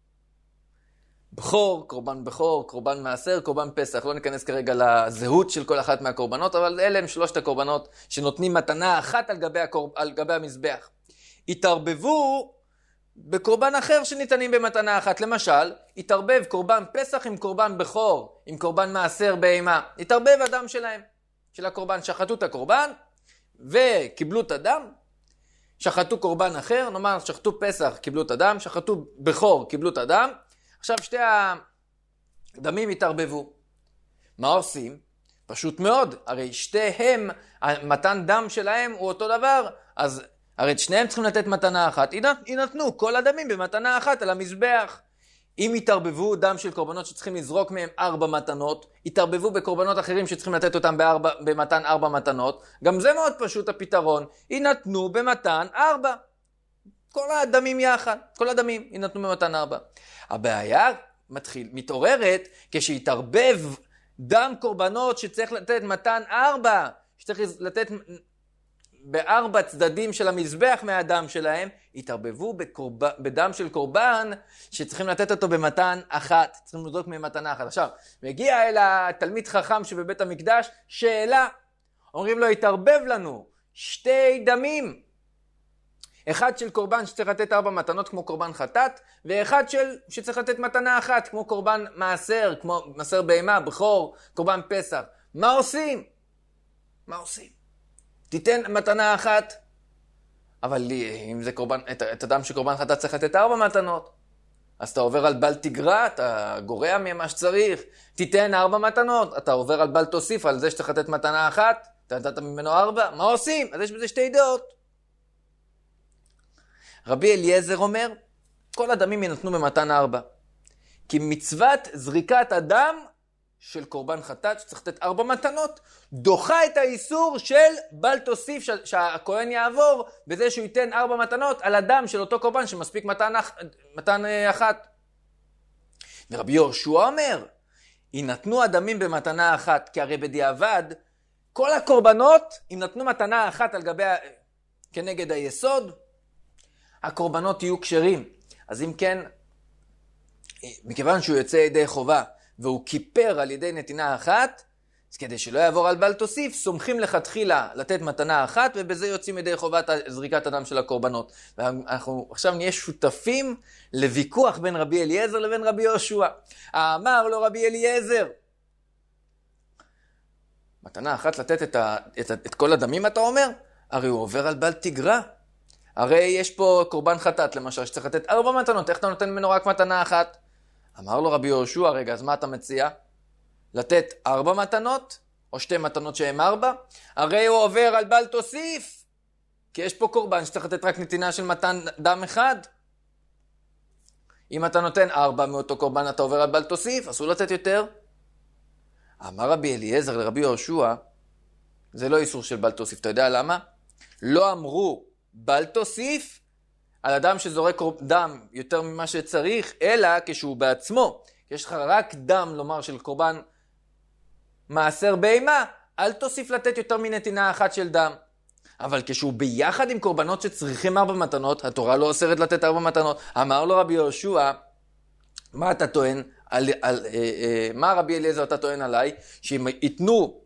Speaker 1: בחור, קורבן בחור, קורבן מעשר, קורבן פסח. לא ניכנס כרגע לזהות של כל אחת מהקורבנות, אבל אלה הם שלושת הקורבנות שנותנים מתנה אחת על גבי, הקורב, על גבי המזבח. התערבבו בקורבן אחר שניתנים במתנה אחת. למשל, התערבב קורבן פסח עם קורבן בחור, עם קורבן מעשר בהמה. התערבב הדם שלהם, של הקורבן. שחטו את הקורבן וקיבלו את הדם. שחטו קורבן אחר, נאמר שחטו פסח, קיבלו את הדם. שחטו בחור, קיבלו את הדם. עכשיו שתי הדמים התערבבו. מה עושים? פשוט מאוד. הרי שתיהם, מתן דם שלהם הוא אותו דבר, אז הרי שניהם צריכים לתת מתנה אחת. ינתנו כל הדמים במתנה אחת על המזבח. אם יתערבבו דם של קורבנות שצריכים לזרוק מהם ארבע מתנות, יתערבבו בקורבנות אחרים שצריכים לתת אותם בארבע, במתן ארבע מתנות, גם זה מאוד פשוט הפתרון. ינתנו במתן ארבע. כל הדמים יחד, כל הדמים ינתנו במתן ארבע. הבעיה מתחיל, מתעוררת כשיתערבב דם קורבנות שצריך לתת מתן ארבע, שצריך לתת בארבע צדדים של המזבח מהדם שלהם, יתערבבו בקורב... בדם של קורבן שצריכים לתת אותו במתן אחת, צריכים לזרוק ממתנה אחת. עכשיו, מגיע אל התלמיד חכם שבבית המקדש, שאלה, אומרים לו, יתערבב לנו שתי דמים, אחד של קורבן שצריך לתת ארבע מתנות כמו קורבן חטאת, ואחד של שצריך לתת מתנה אחת כמו קורבן מעשר, כמו מעשר בהמה, בכור, קורבן פסח. מה עושים? מה עושים? תיתן מתנה אחת, אבל אם זה קורבן, את, את אדם שקורבן חטאת צריך לתת ארבע מתנות, אז אתה עובר על בל תגרע, אתה גורע ממה שצריך, תיתן ארבע מתנות, אתה עובר על בל תוסיף, על זה שצריך לתת מתנה אחת, אתה נתת ממנו ארבע, מה עושים? אז יש בזה שתי דעות. רבי אליעזר אומר, כל הדמים ינתנו במתן ארבע. כי מצוות זריקת הדם של קורבן חטאת, שצריך לתת ארבע מתנות, דוחה את האיסור של בל תוסיף שהכהן יעבור, בזה שהוא ייתן ארבע מתנות על הדם של אותו קורבן שמספיק מתן, מתן אחת. ורבי יהושע אומר, ינתנו הדמים במתנה אחת, כי הרי בדיעבד, כל הקורבנות, אם נתנו מתנה אחת על גבי, כנגד היסוד, הקורבנות יהיו כשרים. אז אם כן, מכיוון שהוא יוצא ידי חובה, והוא כיפר על ידי נתינה אחת, אז כדי שלא יעבור על בל תוסיף, סומכים לכתחילה לתת מתנה אחת, ובזה יוצאים ידי חובת זריקת הדם של הקורבנות. ואנחנו עכשיו נהיה שותפים לוויכוח בין רבי אליעזר לבין רבי יהושע. אמר לו רבי אליעזר, מתנה אחת לתת את, ה, את, את כל הדמים, אתה אומר? הרי הוא עובר על בל תגרע. הרי יש פה קורבן חטאת למשל, שצריך לתת ארבע מתנות, איך אתה נותן ממנו רק מתנה אחת? אמר לו רבי יהושע, רגע, אז מה אתה מציע? לתת ארבע מתנות, או שתי מתנות שהן ארבע? הרי הוא עובר על בל תוסיף, כי יש פה קורבן שצריך לתת רק נתינה של מתן דם אחד. אם אתה נותן ארבע מאותו קורבן, אתה עובר על בל תוסיף, אסור לתת יותר. אמר רבי אליעזר לרבי יהושע, זה לא איסור של בל תוסיף, אתה יודע למה? לא אמרו בל תוסיף על אדם שזורק דם יותר ממה שצריך, אלא כשהוא בעצמו. יש לך רק דם, לומר, של קורבן מעשר בהמה, אל תוסיף לתת יותר מנתינה אחת של דם. אבל כשהוא ביחד עם קורבנות שצריכים ארבע מתנות, התורה לא אוסרת לתת ארבע מתנות. אמר לו רבי יהושע, מה אתה טוען? על, על, אה, אה, מה רבי אליעזר אתה טוען עליי? שאם ייתנו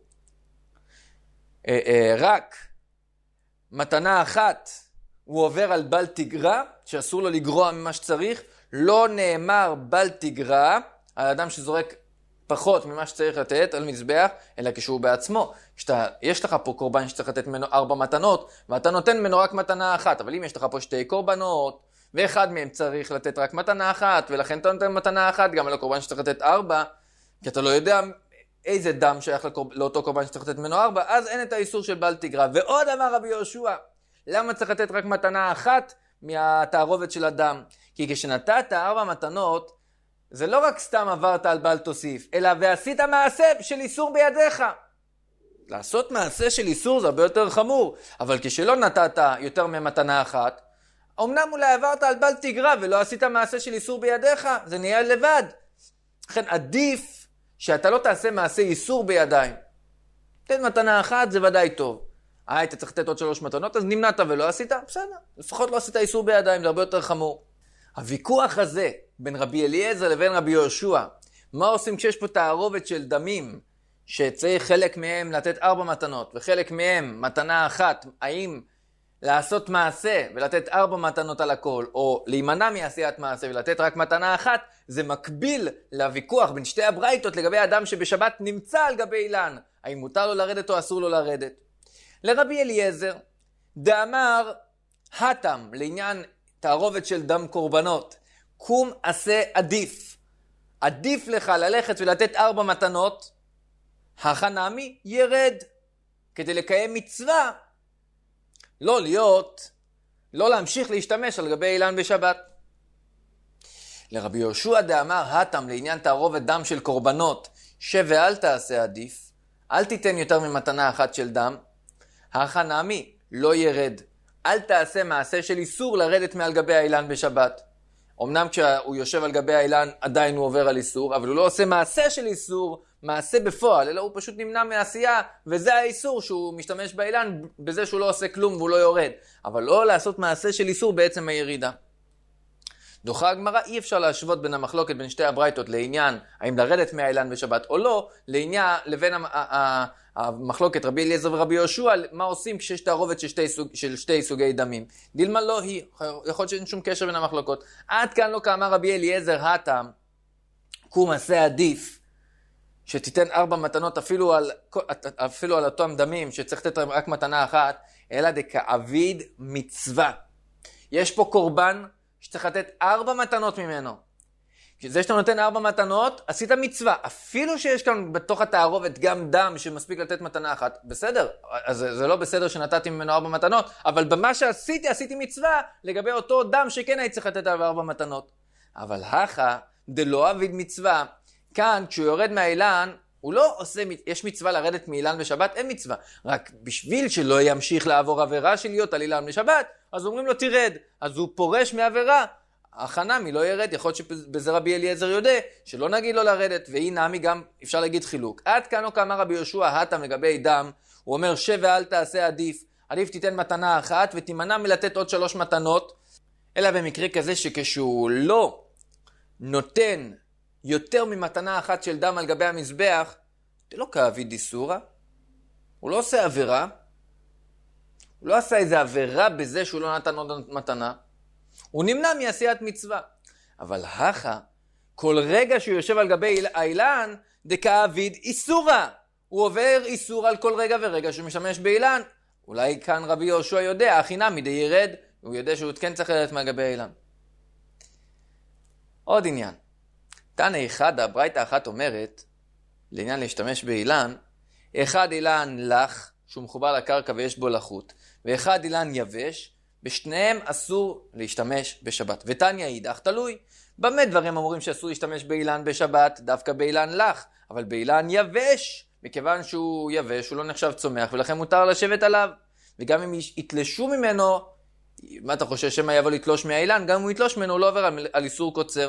Speaker 1: אה, אה, רק מתנה אחת, הוא עובר על בל תגרע, שאסור לו לגרוע ממה שצריך. לא נאמר בל תגרע על אדם שזורק פחות ממה שצריך לתת על מזבח, אלא כשהוא בעצמו. כשאתה, יש לך פה קורבן שצריך לתת ממנו ארבע מתנות, ואתה נותן ממנו רק מתנה אחת. אבל אם יש לך פה שתי קורבנות, ואחד מהם צריך לתת רק מתנה אחת, ולכן אתה נותן מתנה אחת גם על הקורבן שצריך לתת ארבע, כי אתה לא יודע איזה דם שייך לקורב... לאותו קורבן שצריך לתת ממנו ארבע, אז אין את האיסור של בל תגרע. ועוד אמר רבי יהושע, למה צריך לתת רק מתנה אחת מהתערובת של הדם? כי כשנתת ארבע מתנות, זה לא רק סתם עברת על בל תוסיף, אלא ועשית מעשה של איסור בידיך. לעשות מעשה של איסור זה הרבה יותר חמור, אבל כשלא נתת יותר ממתנה אחת, אמנם אולי עברת על בל תגרע ולא עשית מעשה של איסור בידיך, זה נהיה לבד. לכן עדיף שאתה לא תעשה מעשה איסור בידיים. תן מתנה אחת, זה ודאי טוב. אה, היית צריך לתת עוד שלוש מתנות, אז נמנעת ולא עשית? בסדר, לפחות לא עשית איסור בידיים, זה הרבה יותר חמור. הוויכוח הזה בין רבי אליעזר לבין רבי יהושע, מה עושים כשיש פה תערובת של דמים, שצריך חלק מהם לתת ארבע מתנות, וחלק מהם מתנה אחת, האם לעשות מעשה ולתת ארבע מתנות על הכל, או להימנע מעשיית מעשה ולתת רק מתנה אחת, זה מקביל לוויכוח בין שתי הברייתות לגבי אדם שבשבת נמצא על גבי אילן, האם מותר לו לרדת או אסור לו לרדת. לרבי אליעזר, דאמר התם, לעניין תערובת של דם קורבנות, קום עשה עדיף. עדיף לך ללכת ולתת ארבע מתנות, החנמי ירד, כדי לקיים מצווה, לא להיות, לא להמשיך להשתמש על גבי אילן בשבת. לרבי יהושע דאמר התם, לעניין תערובת דם של קורבנות, שב ואל תעשה עדיף, אל תיתן יותר ממתנה אחת של דם, החנמי לא ירד, אל תעשה מעשה של איסור לרדת מעל גבי האילן בשבת. אמנם כשהוא יושב על גבי האילן עדיין הוא עובר על איסור, אבל הוא לא עושה מעשה של איסור, מעשה בפועל, אלא הוא פשוט נמנע מעשייה, וזה האיסור שהוא משתמש באילן בזה שהוא לא עושה כלום והוא לא יורד. אבל לא לעשות מעשה של איסור בעצם הירידה. דוחה הגמרא, אי אפשר להשוות בין המחלוקת בין שתי הברייתות לעניין האם לרדת מהאילן בשבת או לא, לעניין לבין המחלוקת רבי אליעזר ורבי יהושע, מה עושים כשיש תערובת של שתי, סוג, של שתי סוגי דמים. דילמה לא היא, יכול להיות שאין שום קשר בין המחלוקות. עד כאן לא כאמר רבי אליעזר התם, קום עשה עדיף, שתיתן ארבע מתנות אפילו על, אפילו על אותם דמים, שצריך לתת רק מתנה אחת, אלא דכעביד מצווה. יש פה קורבן שצריך לתת ארבע מתנות ממנו. כי זה שאתה נותן ארבע מתנות, עשית מצווה. אפילו שיש כאן בתוך התערובת גם דם שמספיק לתת מתנה אחת, בסדר. אז זה, זה לא בסדר שנתתי ממנו ארבע מתנות, אבל במה שעשיתי, עשיתי מצווה לגבי אותו דם שכן הייתי צריך לתת עליו ארבע מתנות. אבל הכה, דלא אביד מצווה, כאן כשהוא יורד מהאילן, הוא לא עושה, יש מצווה לרדת מאילן בשבת, אין מצווה. רק בשביל שלא ימשיך לעבור עבירה של להיות על אילן בשבת, אז אומרים לו תרד. אז הוא פורש מעבירה. החנמי לא ירד, יכול להיות שבזה רבי אליעזר יודע, שלא נגיד לו לרדת, והיא נמי גם אפשר להגיד חילוק. עד כאן או כאמר רבי יהושע התם לגבי דם, הוא אומר שב ואל תעשה עדיף, עדיף תיתן מתנה אחת ותימנע מלתת עוד שלוש מתנות, אלא במקרה כזה שכשהוא לא נותן יותר ממתנה אחת של דם על גבי המזבח, זה לא כאביד איסורא, הוא לא עושה עבירה, הוא לא עשה איזה עבירה בזה שהוא לא נתן עוד מתנה, הוא נמנע מעשיית מצווה. אבל הכה, כל רגע שהוא יושב על גבי האילן, דכאביד איסורא. הוא עובר איסור על כל רגע ורגע שהוא משתמש באילן. אולי כאן רבי יהושע יודע, הכי נמי די ירד, הוא יודע שהוא כן צריך לרדת מהגבי האילן. עוד עניין. תנא אחד, הברייתא אחת אומרת, לעניין להשתמש באילן, אחד אילן לח, שהוא מחובר לקרקע ויש בו לחות, ואחד אילן יבש, בשניהם אסור להשתמש בשבת. ותניא אידך תלוי. במה דברים אומרים שאסור להשתמש באילן בשבת? דווקא באילן לח, אבל באילן יבש, מכיוון שהוא יבש, הוא לא נחשב צומח, ולכן מותר לשבת עליו. וגם אם יתלשו ממנו, מה אתה חושב שמה יבוא לתלוש מהאילן? גם אם הוא יתלוש ממנו, הוא לא עובר על, על איסור קוצר.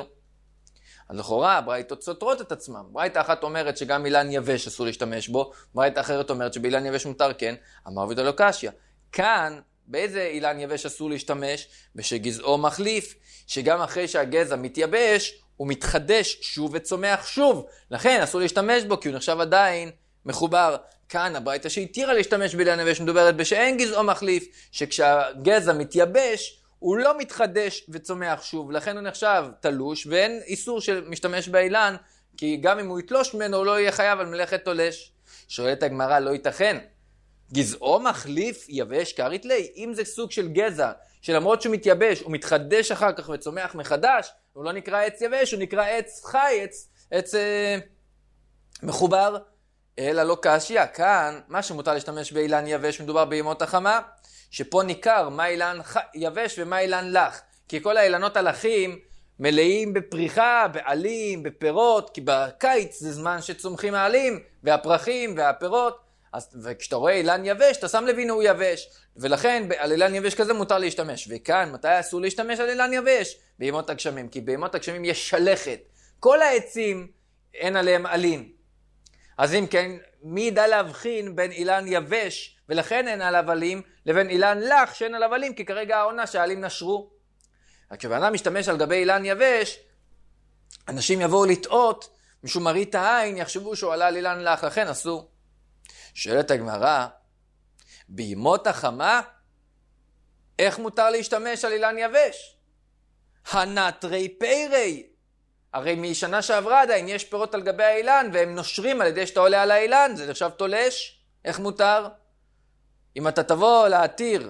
Speaker 1: אז לכאורה, ברייתות סותרות את עצמם. ברייתא אחת אומרת שגם אילן יבש אסור להשתמש בו, ברייתא אחרת אומרת שבאילן יבש מותר כן, אמר ודא לא קשיא. כאן, באיזה אילן יבש אסור להשתמש? בשגזעו מחליף, שגם אחרי שהגזע מתייבש, הוא מתחדש שוב וצומח שוב. לכן אסור להשתמש בו, כי הוא נחשב עדיין מחובר. כאן הברייתא שהתירה להשתמש באילן יבש מדוברת בשאין גזעו מחליף, שכשהגזע מתייבש, הוא לא מתחדש וצומח שוב, לכן הוא נחשב תלוש, ואין איסור של משתמש באילן, כי גם אם הוא יתלוש ממנו, הוא לא יהיה חייב על מלאכת תולש. שואלת הגמרא, לא ייתכן. גזעו מחליף יבש כארית לי, אם זה סוג של גזע, שלמרות שהוא מתייבש, הוא מתחדש אחר כך וצומח מחדש, הוא לא נקרא עץ יבש, הוא נקרא עץ חי, עץ, עץ אה, מחובר, אלא לא קשיא. כאן, מה שמותר להשתמש באילן יבש, מדובר בימות החמה, שפה ניכר מה אילן ח... יבש ומה אילן לח, כי כל האילנות הלחים מלאים בפריחה, בעלים, בפירות, כי בקיץ זה זמן שצומחים העלים, והפרחים והפירות, אז, וכשאתה רואה אילן יבש, אתה שם לב הנה הוא יבש, ולכן על אילן יבש כזה מותר להשתמש. וכאן, מתי אסור להשתמש על אילן יבש? בימות הגשמים, כי בימות הגשמים יש שלכת. כל העצים אין עליהם עלים. אז אם כן, מי ידע להבחין בין אילן יבש, ולכן אין עליו עלים, לבין אילן לח שאין עליו עלים, כי כרגע העונה שהעלים נשרו. כשבאדם משתמש על גבי אילן יבש, אנשים יבואו לטעות, משום מראית העין, יחשבו שהוא עלה על אילן לח, לכן אסור. שואלת הגמרא, בימות החמה, איך מותר להשתמש על אילן יבש? הנטרי פיירי. הרי משנה שעברה עדיין יש פירות על גבי האילן, והם נושרים על ידי שאתה עולה על האילן, זה נחשב תולש, איך מותר? אם אתה תבוא להתיר,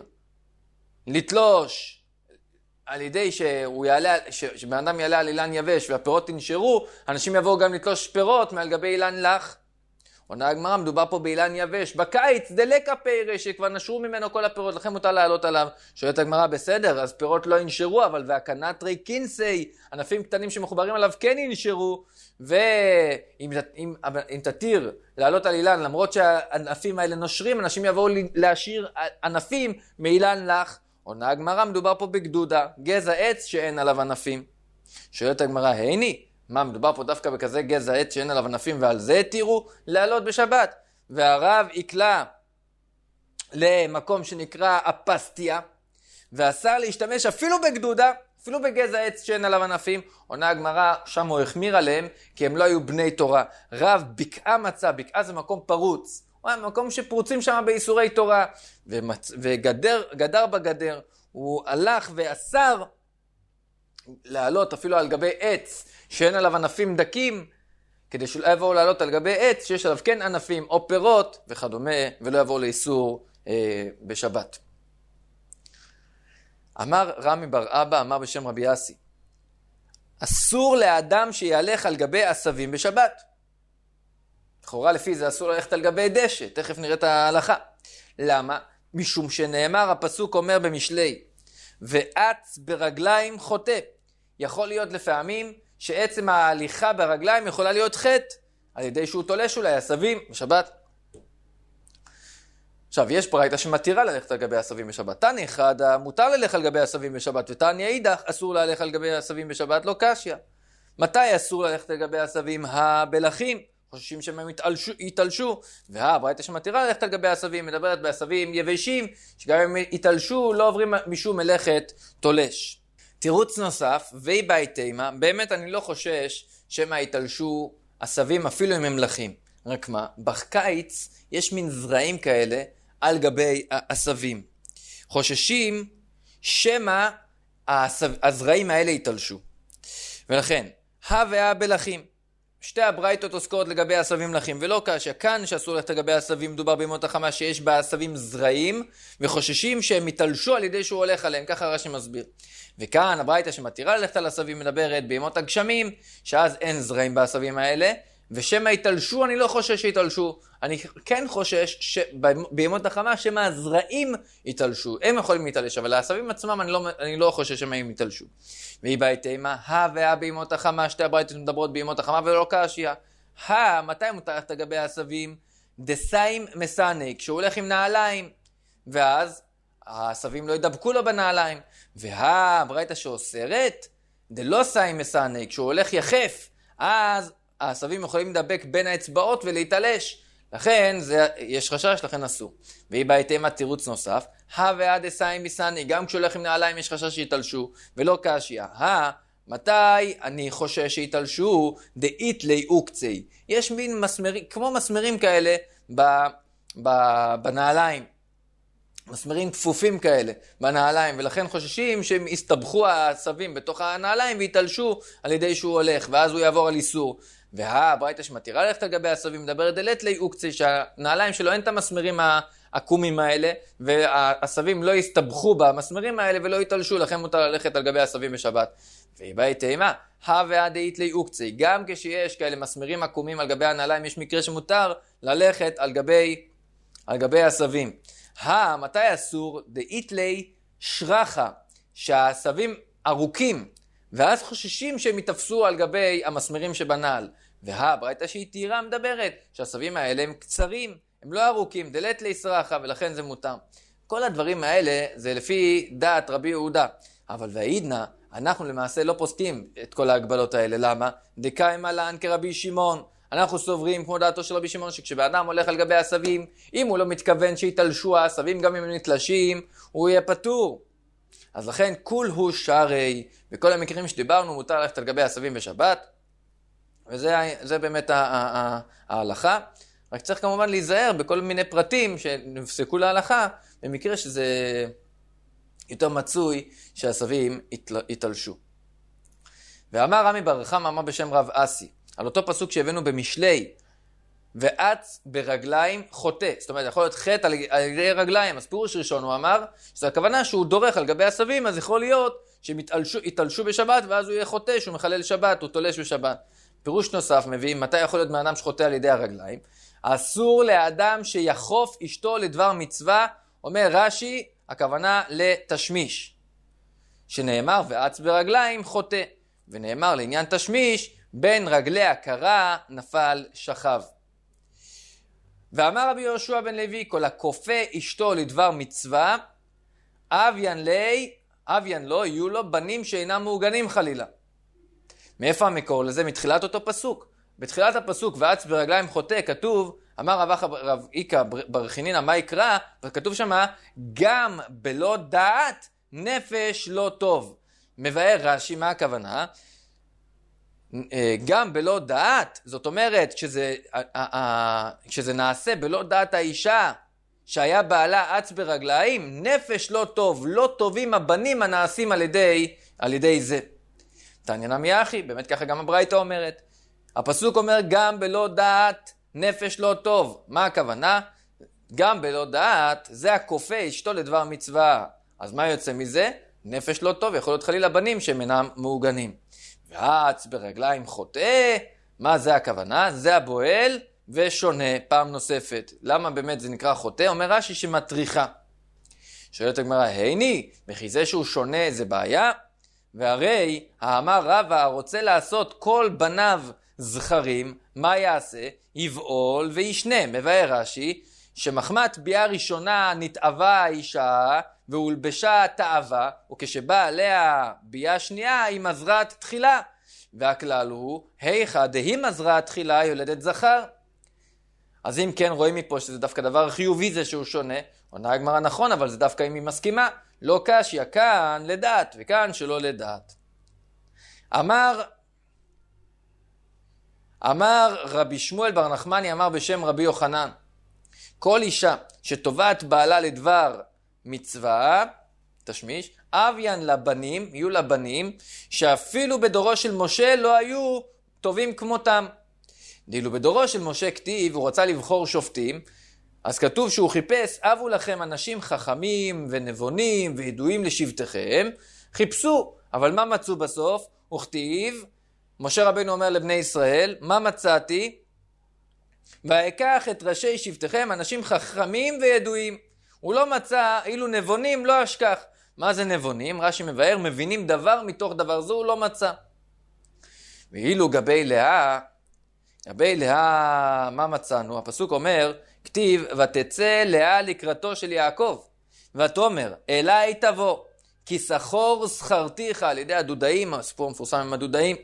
Speaker 1: לתלוש, על ידי שהוא יעלה, שבן אדם יעלה על אילן יבש והפירות תנשרו, אנשים יבואו גם לתלוש פירות מעל גבי אילן לח. עונה הגמרא, מדובר פה באילן יבש, בקיץ דלקה פיירי, שכבר נשרו ממנו כל הפירות, לכן מותר לעלות עליו. שואלת הגמרא, בסדר, אז פירות לא ינשרו, אבל והקנטרי קינסי, ענפים קטנים שמחוברים עליו כן ינשרו, ואם אם, אם תתיר לעלות על אילן, למרות שהענפים האלה נושרים, אנשים יבואו להשאיר ענפים מאילן לח. עונה הגמרא, מדובר פה בגדודה, גזע עץ שאין עליו ענפים. שואלת הגמרא, היני, מה, מדובר פה דווקא בכזה גזע עץ שאין עליו ענפים, ועל זה התירו לעלות בשבת. והרב יקלה למקום שנקרא אפסטיה, ואסר להשתמש אפילו בגדודה, אפילו בגזע עץ שאין עליו ענפים. עונה הגמרא, שם הוא החמיר עליהם, כי הם לא היו בני תורה. רב בקעה מצא, בקעה זה מקום פרוץ, הוא היה מקום שפרוצים שם באיסורי תורה, ומצ... וגדר גדר בגדר, הוא הלך ואסר לעלות אפילו על גבי עץ שאין עליו ענפים דקים, כדי שלא יבואו לעלות על גבי עץ שיש עליו כן ענפים או פירות וכדומה, ולא יבואו לאיסור אה, בשבת. אמר רמי בר אבא, אמר בשם רבי יאסי, אסור לאדם שיהלך על גבי עשבים בשבת. לכאורה לפי זה אסור ללכת על גבי דשא, תכף נראה את ההלכה. למה? משום שנאמר, הפסוק אומר במשלי, ואץ ברגליים חוטא. יכול להיות לפעמים שעצם ההליכה ברגליים יכולה להיות חטא, על ידי שהוא תולש אולי עשבים בשבת. עכשיו, יש ברייתא שמתירה ללכת על גבי עשבים בשבת. תניא אחד, מותר ללכת על גבי עשבים בשבת, ותניא אידך, אסור ללכת על גבי עשבים בשבת, לא קשיא. מתי אסור ללכת על גבי עשבים? הבלחים, חוששים שהם יתעלשו, יתעלשו, והברייתא שמתירה ללכת על גבי עשבים, מדברת בעשבים יבשים, שגם אם יתעלשו, לא עוברים משום מלאכת תולש. תירוץ נוסף, וי בייתימה, באמת אני לא חושש שמה יתעלשו עשבים אפילו אם הם מלכים. רק מה, בקיץ יש מין זרעים כאלה על גבי העשבים. חוששים שמה הזרעים האלה יתעלשו. ולכן, הא והא בלחים. שתי הברייתות עוסקות לגבי עשבים מלכים, ולא קשיא. כאן שאסור ללכת לגבי עשבים, מדובר בימות החמה שיש בעשבים זרעים, וחוששים שהם יתעלשו על ידי שהוא הולך עליהם, ככה רש"י מסביר. וכאן הברייתא שמתירה ללכת על עשבים מדברת בימות הגשמים, שאז אין זרעים בעשבים האלה, ושמה יתעלשו, אני לא חושש שיתעלשו. אני כן חושש שבימות החמה שמה הזרעים יתעלשו. הם יכולים להתעלש, אבל העשבים עצמם אני לא, אני לא חושש שמה הם יתעלשו. והיא בייתימה, הא והא בימות החמה, שתי הברייתות מדברות בימות החמה ולא קשיא. הא, מתי מותר ללכת לגבי העשבים? דסיים מסנק, כשהוא הולך עם נעליים, ואז העשבים לא ידבקו לו בנעליים. והא, הברייתא שאוסרת, דלא סיים מסנק, כשהוא הולך יחף, אז העשבים יכולים לדבק בין האצבעות ולהתעלש. לכן זה, יש חשש, לכן אסור. והיא בייתימה תירוץ נוסף, הא והא דסיים מסני, גם כשהולך עם נעליים יש חשש שיתעלשו, ולא קשיא. הא, מתי אני חושש שיתעלשו? דאיתלי אוקצי. יש מין מסמרים, כמו מסמרים כאלה ב, ב, בנעליים. מסמרים כפופים כאלה בנעליים, ולכן חוששים שהם יסתבכו העשבים בתוך הנעליים ויתעלשו על ידי שהוא הולך, ואז הוא יעבור על איסור. והברייתא שמתירה ללכת על גבי העשבים מדברת דלתלי אוקצי, שהנעליים שלו אין את המסמרים העקומים האלה, והעשבים לא יסתבכו במסמרים האלה ולא יתעלשו, לכן מותר ללכת על גבי העשבים בשבת. והיא בייתימה, הא והא דאיתלי אוקצי, גם כשיש כאלה מסמרים עקומים על גבי הנעליים, יש מקרה שמותר ללכת על גבי, על גבי העשבים. הא, מתי אסור? דאיתלי שרחה, שהעשבים ארוכים, ואז חוששים שהם יתפסו על גבי המסמרים שבנעל. והא, ברייתא שהיא תירה מדברת, שהעשבים האלה הם קצרים, הם לא ארוכים, דלתלי שרחה, ולכן זה מותר. כל הדברים האלה זה לפי דעת רבי יהודה. אבל והעידנא, אנחנו למעשה לא פוסקים את כל ההגבלות האלה. למה? דקיימא לן כרבי שמעון. אנחנו סוברים כמו דעתו של רבי שמעון, שכשבאדם הולך על גבי עשבים, אם הוא לא מתכוון שיתעלשו העשבים, גם אם הם נתלשים, הוא יהיה פטור. אז לכן כול הוא שרי, בכל המקרים שדיברנו מותר ללכת על גבי עשבים בשבת, וזה זה באמת ההלכה. רק צריך כמובן להיזהר בכל מיני פרטים שנפסקו להלכה, במקרה שזה יותר מצוי שהעשבים יתעלשו. ואמר רמי בר חמא אמר בשם רב אסי, על אותו פסוק שהבאנו במשלי, ואץ ברגליים חוטא. זאת אומרת, יכול להיות חטא על, על ידי רגליים. אז פירוש ראשון הוא אמר, שזו הכוונה שהוא דורך על גבי עשבים, אז יכול להיות שהם יתעלשו בשבת, ואז הוא יהיה חוטא, שהוא מחלל שבת, הוא תולש בשבת. פירוש נוסף מביא, מתי יכול להיות מאדם שחוטא על ידי הרגליים? אסור לאדם שיחוף אשתו לדבר מצווה, אומר רש"י, הכוונה לתשמיש. שנאמר, ואץ ברגליים חוטא. ונאמר לעניין תשמיש, בין רגלי הקרה נפל שכב. ואמר רבי יהושע בן לוי, כל הכופה אשתו לדבר מצווה, אביין לי, אביין לו, יהיו לו בנים שאינם מעוגנים חלילה. מאיפה המקור לזה? מתחילת אותו פסוק. בתחילת הפסוק, ואץ ברגליים חוטא, כתוב, אמר רב אחא רב איקא בר חינינא, מה יקרא? וכתוב שמה, גם בלא דעת נפש לא טוב. מבאר רש"י, מה הכוונה? גם בלא דעת, זאת אומרת, כשזה, כשזה נעשה בלא דעת האישה, שהיה בעלה אץ ברגליים, נפש לא טוב, לא טובים הבנים הנעשים על ידי, על ידי זה. תניא נמי אחי, באמת ככה גם הברייתא אומרת. הפסוק אומר, גם בלא דעת נפש לא טוב. מה הכוונה? גם בלא דעת, זה הכופה אשתו לדבר מצווה. אז מה יוצא מזה? נפש לא טוב, יכול להיות חלילה בנים שהם אינם מעוגנים. רץ ברגליים חוטא, מה זה הכוונה? זה הבועל ושונה פעם נוספת. למה באמת זה נקרא חוטא? אומר רש"י שמטריחה. שואלת הגמרא, היני, וכי זה שהוא שונה זה בעיה? והרי האמר רבא רוצה לעשות כל בניו זכרים, מה יעשה? יבעול וישנה. מבאר רש"י שמחמת ביאה ראשונה נתאווה האישה והולבשה תאווה, וכשבא עליה ביאה שנייה היא מזרת תחילה. והכלל הוא, היכא דהי מזרת תחילה יולדת זכר. אז אם כן רואים מפה שזה דווקא דבר חיובי זה שהוא שונה, עונה הגמרא נכון, אבל זה דווקא אם היא מסכימה. לא קשיא, כאן לדעת וכאן שלא לדעת. אמר אמר רבי שמואל בר נחמני אמר בשם רבי יוחנן, כל אישה שטובעת בעלה לדבר מצווה, תשמיש, אביין לבנים, יהיו לבנים, שאפילו בדורו של משה לא היו טובים כמותם. דילו בדורו של משה כתיב, הוא רצה לבחור שופטים, אז כתוב שהוא חיפש, אבו לכם אנשים חכמים ונבונים וידועים לשבטיכם, חיפשו, אבל מה מצאו בסוף? וכתיב, משה רבנו אומר לבני ישראל, מה מצאתי? ואקח את ראשי שבטיכם, אנשים חכמים וידועים. הוא לא מצא, אילו נבונים לא אשכח. מה זה נבונים? רש"י מבאר, מבינים דבר מתוך דבר זו, הוא לא מצא. ואילו גבי לאה, גבי לאה, מה מצאנו? הפסוק אומר, כתיב, ותצא לאה לקראתו של יעקב, ותאמר, אליי תבוא, כי שכור שכרתיך, על ידי הדודאים, הסיפור מפורסם עם הדודאים.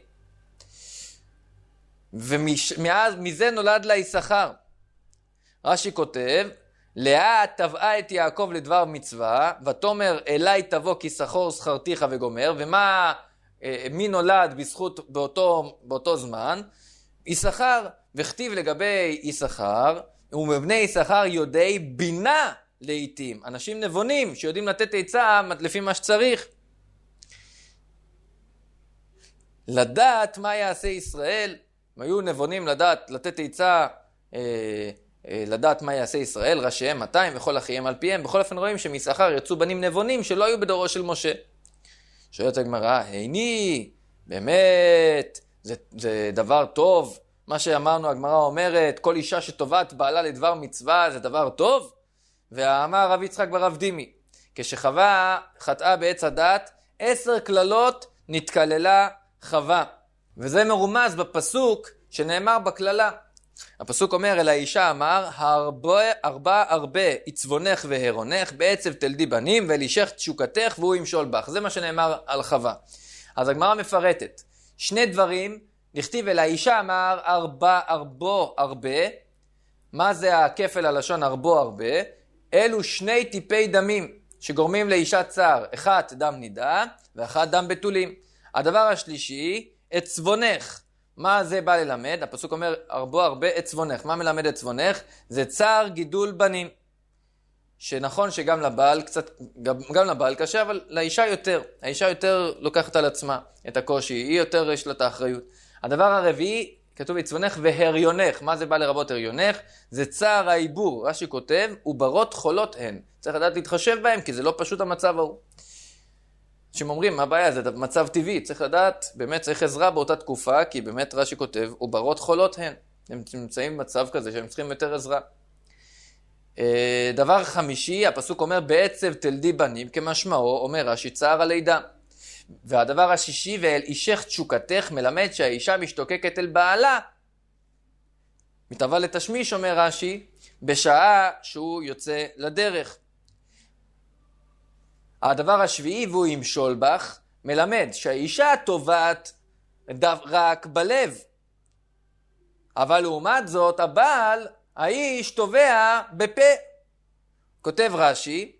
Speaker 1: ומזה נולד לה יששכר. רש"י כותב, לאה תבעה את יעקב לדבר מצווה, ותאמר אליי תבוא כי שכור שכרתיך וגומר, ומה, מי נולד בזכות באותו, באותו זמן? יששכר, וכתיב לגבי יששכר, ומבני יששכר יודעי בינה לעתים, אנשים נבונים שיודעים לתת עצה לפי מה שצריך. לדעת מה יעשה ישראל, הם היו נבונים לדעת, לתת עצה, אה, אה, לדעת מה יעשה ישראל, ראשיהם מאתיים וכל אחייהם על פיהם. בכל אופן רואים שמיששכר יצאו בנים נבונים שלא היו בדורו של משה. שואלת הגמרא, היני, באמת, זה, זה דבר טוב. מה שאמרנו, הגמרא אומרת, כל אישה שטובעת בעלה לדבר מצווה זה דבר טוב. ואמר רב יצחק ברב דימי, כשחווה חטאה בעץ הדת, עשר כללות נתקללה חווה. וזה מרומז בפסוק שנאמר בכללה. הפסוק אומר, אל האישה אמר, הרבה, ארבע הרבה יצבונך והרונך, בעצב תלדי בנים, ואלישך תשוקתך והוא ימשול בך. זה מה שנאמר על חווה. אז הגמרא מפרטת. שני דברים, נכתיב אל האישה אמר, ארבע ארבו הרבה. מה זה הכפל הלשון ארבו הרבה? אלו שני טיפי דמים שגורמים לאישה צער. אחד דם נידה ואחד דם בתולים. הדבר השלישי, את צבונך. מה זה בא ללמד? הפסוק אומר, ארבו הרבה את צבונך. מה מלמד את צבונך? זה צער גידול בנים. שנכון שגם לבעל קצת, גם, גם לבעל קשה, אבל לאישה יותר. האישה יותר לוקחת על עצמה את הקושי, היא יותר יש לה את האחריות. הדבר הרביעי, כתוב את צבונך והריונך. מה זה בא לרבות הריונך? זה צער העיבור. רש"י כותב, וברות חולות הן. צריך לדעת להתחשב בהם, כי זה לא פשוט המצב ההוא. שאומרים, מה הבעיה? זה מצב טבעי, צריך לדעת, באמת צריך עזרה באותה תקופה, כי באמת רש"י כותב, וברות חולות הן. הם נמצאים במצב כזה שהם צריכים יותר עזרה. דבר חמישי, הפסוק אומר, בעצב תלדי בנים, כמשמעו, אומר רש"י, צער הלידה. והדבר השישי, ואל אישך תשוקתך, מלמד שהאישה משתוקקת אל בעלה, מתאווה לתשמיש, אומר רש"י, בשעה שהוא יוצא לדרך. הדבר השביעי, והוא ימשול בך, מלמד שהאישה טובעת רק בלב. אבל לעומת זאת, הבעל, האיש טובע בפה. כותב רש"י,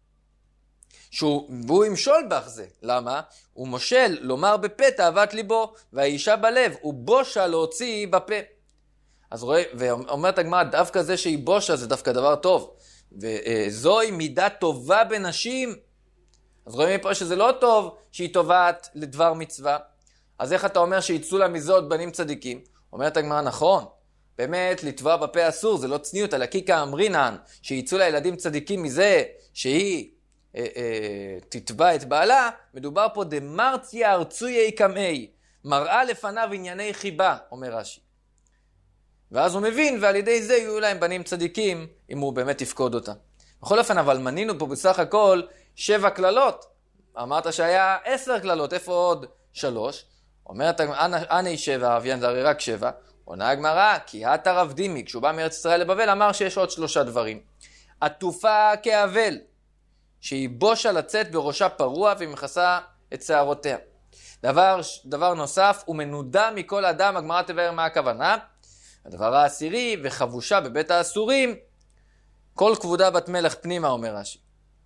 Speaker 1: והוא ימשול בך זה. למה? הוא מושל לומר בפה תאוות ליבו, והאישה בלב, הוא בושה להוציא בפה. אז רואה, ואומרת הגמרא, דווקא זה שהיא בושה זה דווקא דבר טוב. וזוהי מידה טובה בנשים. אז רואים מפה שזה לא טוב שהיא טובעת לדבר מצווה. אז איך אתה אומר שיצאו לה מזה עוד בנים צדיקים? אומרת הגמרא, נכון. באמת, לטבוע בפה אסור, זה לא צניעות, אלא קיקה אמרינן, שיצאו לה ילדים צדיקים מזה שהיא אה, אה, תטבע את בעלה. מדובר פה דמרציה ארצויי קמאי. מראה לפניו ענייני חיבה, אומר רש"י. ואז הוא מבין, ועל ידי זה יהיו להם בנים צדיקים, אם הוא באמת יפקוד אותה. בכל אופן, אבל מנינו פה בסך הכל שבע כללות. אמרת שהיה עשר כללות, איפה עוד שלוש? אומרת, אני שבע, אביין זה הרי רק שבע. עונה הגמרא, כי את הרב דימי, כשהוא בא מארץ ישראל לבבל, אמר שיש עוד שלושה דברים. עטופה כאבל, שהיא בושה לצאת בראשה פרוע והיא מכסה את שערותיה. דבר, דבר נוסף, הוא מנודה מכל אדם, הגמרא תבהר מה הכוונה. הדבר העשירי, וחבושה בבית האסורים, כל כבודה בת מלך פנימה, אומר רש"י.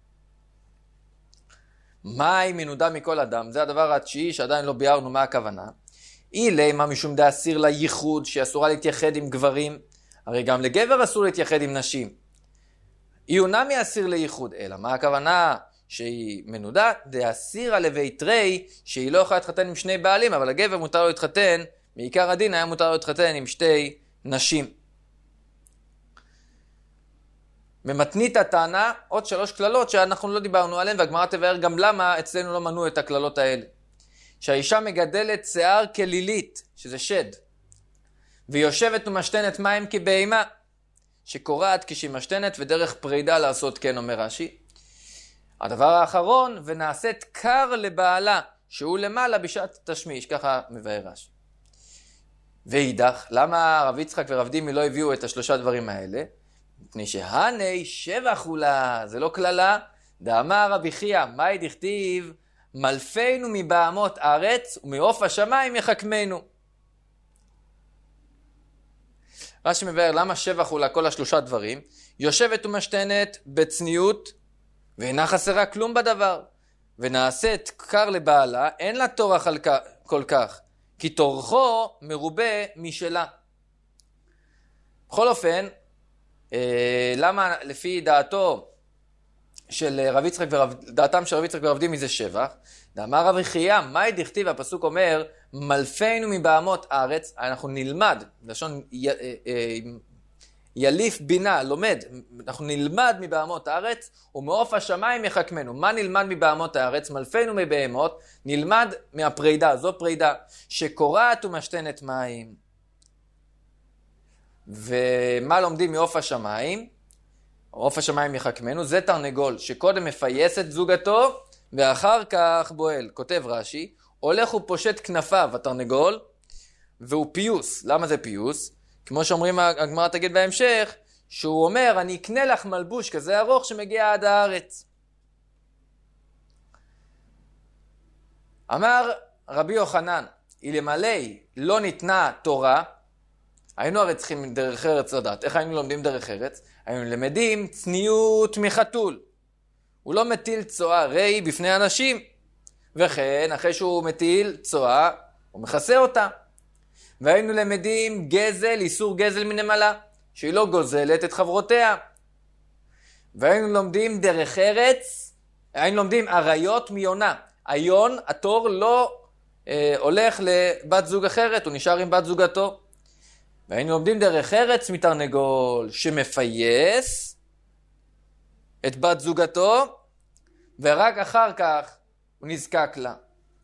Speaker 1: מה היא מנודה מכל אדם? זה הדבר התשיעי שעדיין לא ביארנו מה הכוונה. היא למה משום דאסיר לה ייחוד, שאסורה להתייחד עם גברים, הרי גם לגבר אסור להתייחד עם נשים. היא עונה מאסיר לייחוד, אלא מה הכוונה? שהיא מנודה, דאסירה לבית רי, שהיא לא יכולה להתחתן עם שני בעלים, אבל הגבר מותר לו להתחתן, מעיקר הדין היה מותר לו להתחתן עם שתי נשים. ממתנית הטענה עוד שלוש כללות שאנחנו לא דיברנו עליהן, והגמרא תבהר גם למה אצלנו לא מנו את הכללות האלה. שהאישה מגדלת שיער כלילית, שזה שד, והיא יושבת ומשתנת מים כבהמה, שקורעת כשהיא משתנת ודרך פרידה לעשות כן, אומר רש"י. הדבר האחרון, ונעשית קר לבעלה, שהוא למעלה בשעת תשמיש, ככה מבאר רש"י. ואידך, למה רב יצחק ורב דימי לא הביאו את השלושה דברים האלה? מפני שהני שבח אולה, זה לא כללה, דאמר רבי חייא, מאי דכתיב, מלפנו מבעמות ארץ ומעוף השמיים יחכמנו. רש"י מבאר למה שבח אולה כל השלושה דברים, יושבת ומשתנת בצניעות, ואינה חסרה כלום בדבר, ונעשית קר לבעלה, אין לה תורח כל כך, כי תורכו מרובה משלה. בכל אופן, אה, למה לפי דעתו של רב יצחק ורב, דעתם של רב יצחק ורב דימי זה שבח? דאמר רבי חייא, מאי דכתיב, הפסוק אומר, מלפנו מבעמות ארץ, אנחנו נלמד, לשון י, אה, אה, יליף בינה, לומד, אנחנו נלמד מבעמות הארץ, ומעוף השמיים יחכמנו. מה נלמד מבעמות הארץ? מלפנו מבהמות, נלמד מהפרידה, זו פרידה, שקורעת ומשתנת מים. ומה לומדים מעוף השמיים? עוף השמיים יחכמנו, זה תרנגול, שקודם מפייס את זוגתו, ואחר כך בועל. כותב רש"י, הולך ופושט כנפיו, התרנגול, והוא פיוס. למה זה פיוס? כמו שאומרים, הגמרא תגיד בהמשך, שהוא אומר, אני אקנה לך מלבוש כזה ארוך שמגיע עד הארץ. אמר רבי יוחנן, אלמלא לא ניתנה תורה, היינו הרי צריכים דרך ארץ לדעת. איך היינו לומדים דרך ארץ? היינו למדים צניעות מחתול. הוא לא מטיל צואה רי בפני אנשים, וכן אחרי שהוא מטיל צואה, הוא מכסה אותה. והיינו למדים גזל, איסור גזל מנמלה, שהיא לא גוזלת את חברותיה. והיינו לומדים דרך ארץ, היינו לומדים עריות מיונה. היון, התור, לא אה, הולך לבת זוג אחרת, הוא נשאר עם בת זוגתו. והיינו לומדים דרך ארץ מתרנגול, שמפייס את בת זוגתו, ורק אחר כך הוא נזקק לה.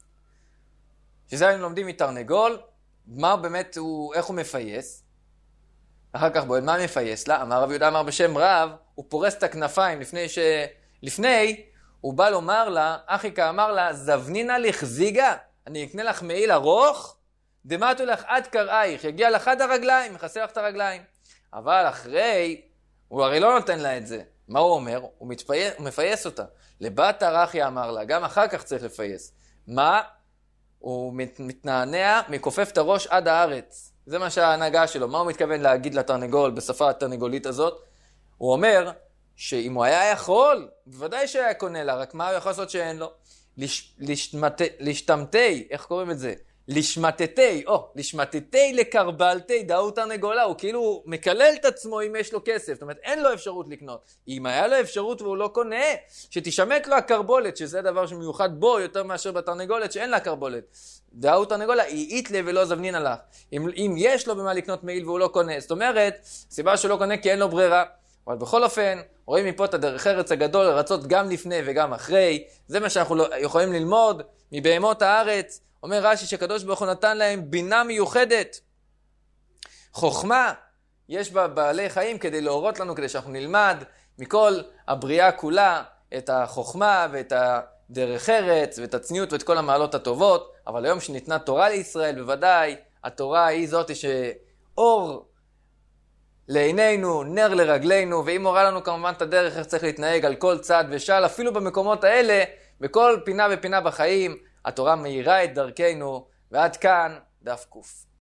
Speaker 1: שזה היינו לומדים מתרנגול, מה באמת הוא, איך הוא מפייס? אחר כך בועל, מה מפייס לה? אמר רב יהודה אמר בשם רב, הוא פורס את הכנפיים לפני ש... לפני, הוא בא לומר לה, אחיקה אמר לה, זבנינה לך זיגה, אני אקנה לך מעיל ארוך, דמתו לך עד קרעייך, יגיע לך עד הרגליים, יחסה לך את הרגליים. אבל אחרי, הוא הרי לא נותן לה את זה. מה הוא אומר? הוא, מתפייס, הוא מפייס אותה. לבת הרחיה אמר לה, גם אחר כך צריך לפייס. מה? הוא מת, מתנענע, מכופף את הראש עד הארץ. זה מה שההנהגה שלו. מה הוא מתכוון להגיד לתרנגול בשפה התרנגולית הזאת? הוא אומר שאם הוא היה יכול, בוודאי שהיה קונה לה, רק מה הוא יכול לעשות שאין לו? לש, לשמת, לשתמתי, איך קוראים את זה? לשמטתי, או, לשמטתי לקרבלתי, דאו תרנגולה, הוא כאילו מקלל את עצמו אם יש לו כסף, זאת אומרת, אין לו אפשרות לקנות. אם היה לו אפשרות והוא לא קונה, שתשמט לו הקרבולת, שזה הדבר שמיוחד בו יותר מאשר בתרנגולת, שאין לה קרבולת. דאו תרנגולה, היא איתלה ולא זבנין עליך. אם, אם יש לו במה לקנות מעיל והוא לא קונה, זאת אומרת, סיבה שלא קונה כי אין לו ברירה. אבל בכל אופן, רואים מפה את הדרך ארץ הגדול, לרצות גם לפני וגם אחרי, זה מה שאנחנו יכולים ללמוד מבהמות הארץ, אומר רש"י שקדוש ברוך הוא נתן להם בינה מיוחדת. חוכמה יש בה בעלי חיים כדי להורות לנו, כדי שאנחנו נלמד מכל הבריאה כולה את החוכמה ואת הדרך ארץ ואת הצניעות ואת כל המעלות הטובות. אבל היום שניתנה תורה לישראל, בוודאי התורה היא זאת שאור לעינינו, נר לרגלינו, והיא מורה לנו כמובן את הדרך איך צריך להתנהג על כל צד ושל, אפילו במקומות האלה, בכל פינה ופינה בחיים, התורה מאירה את דרכנו. ועד כאן דף קוף.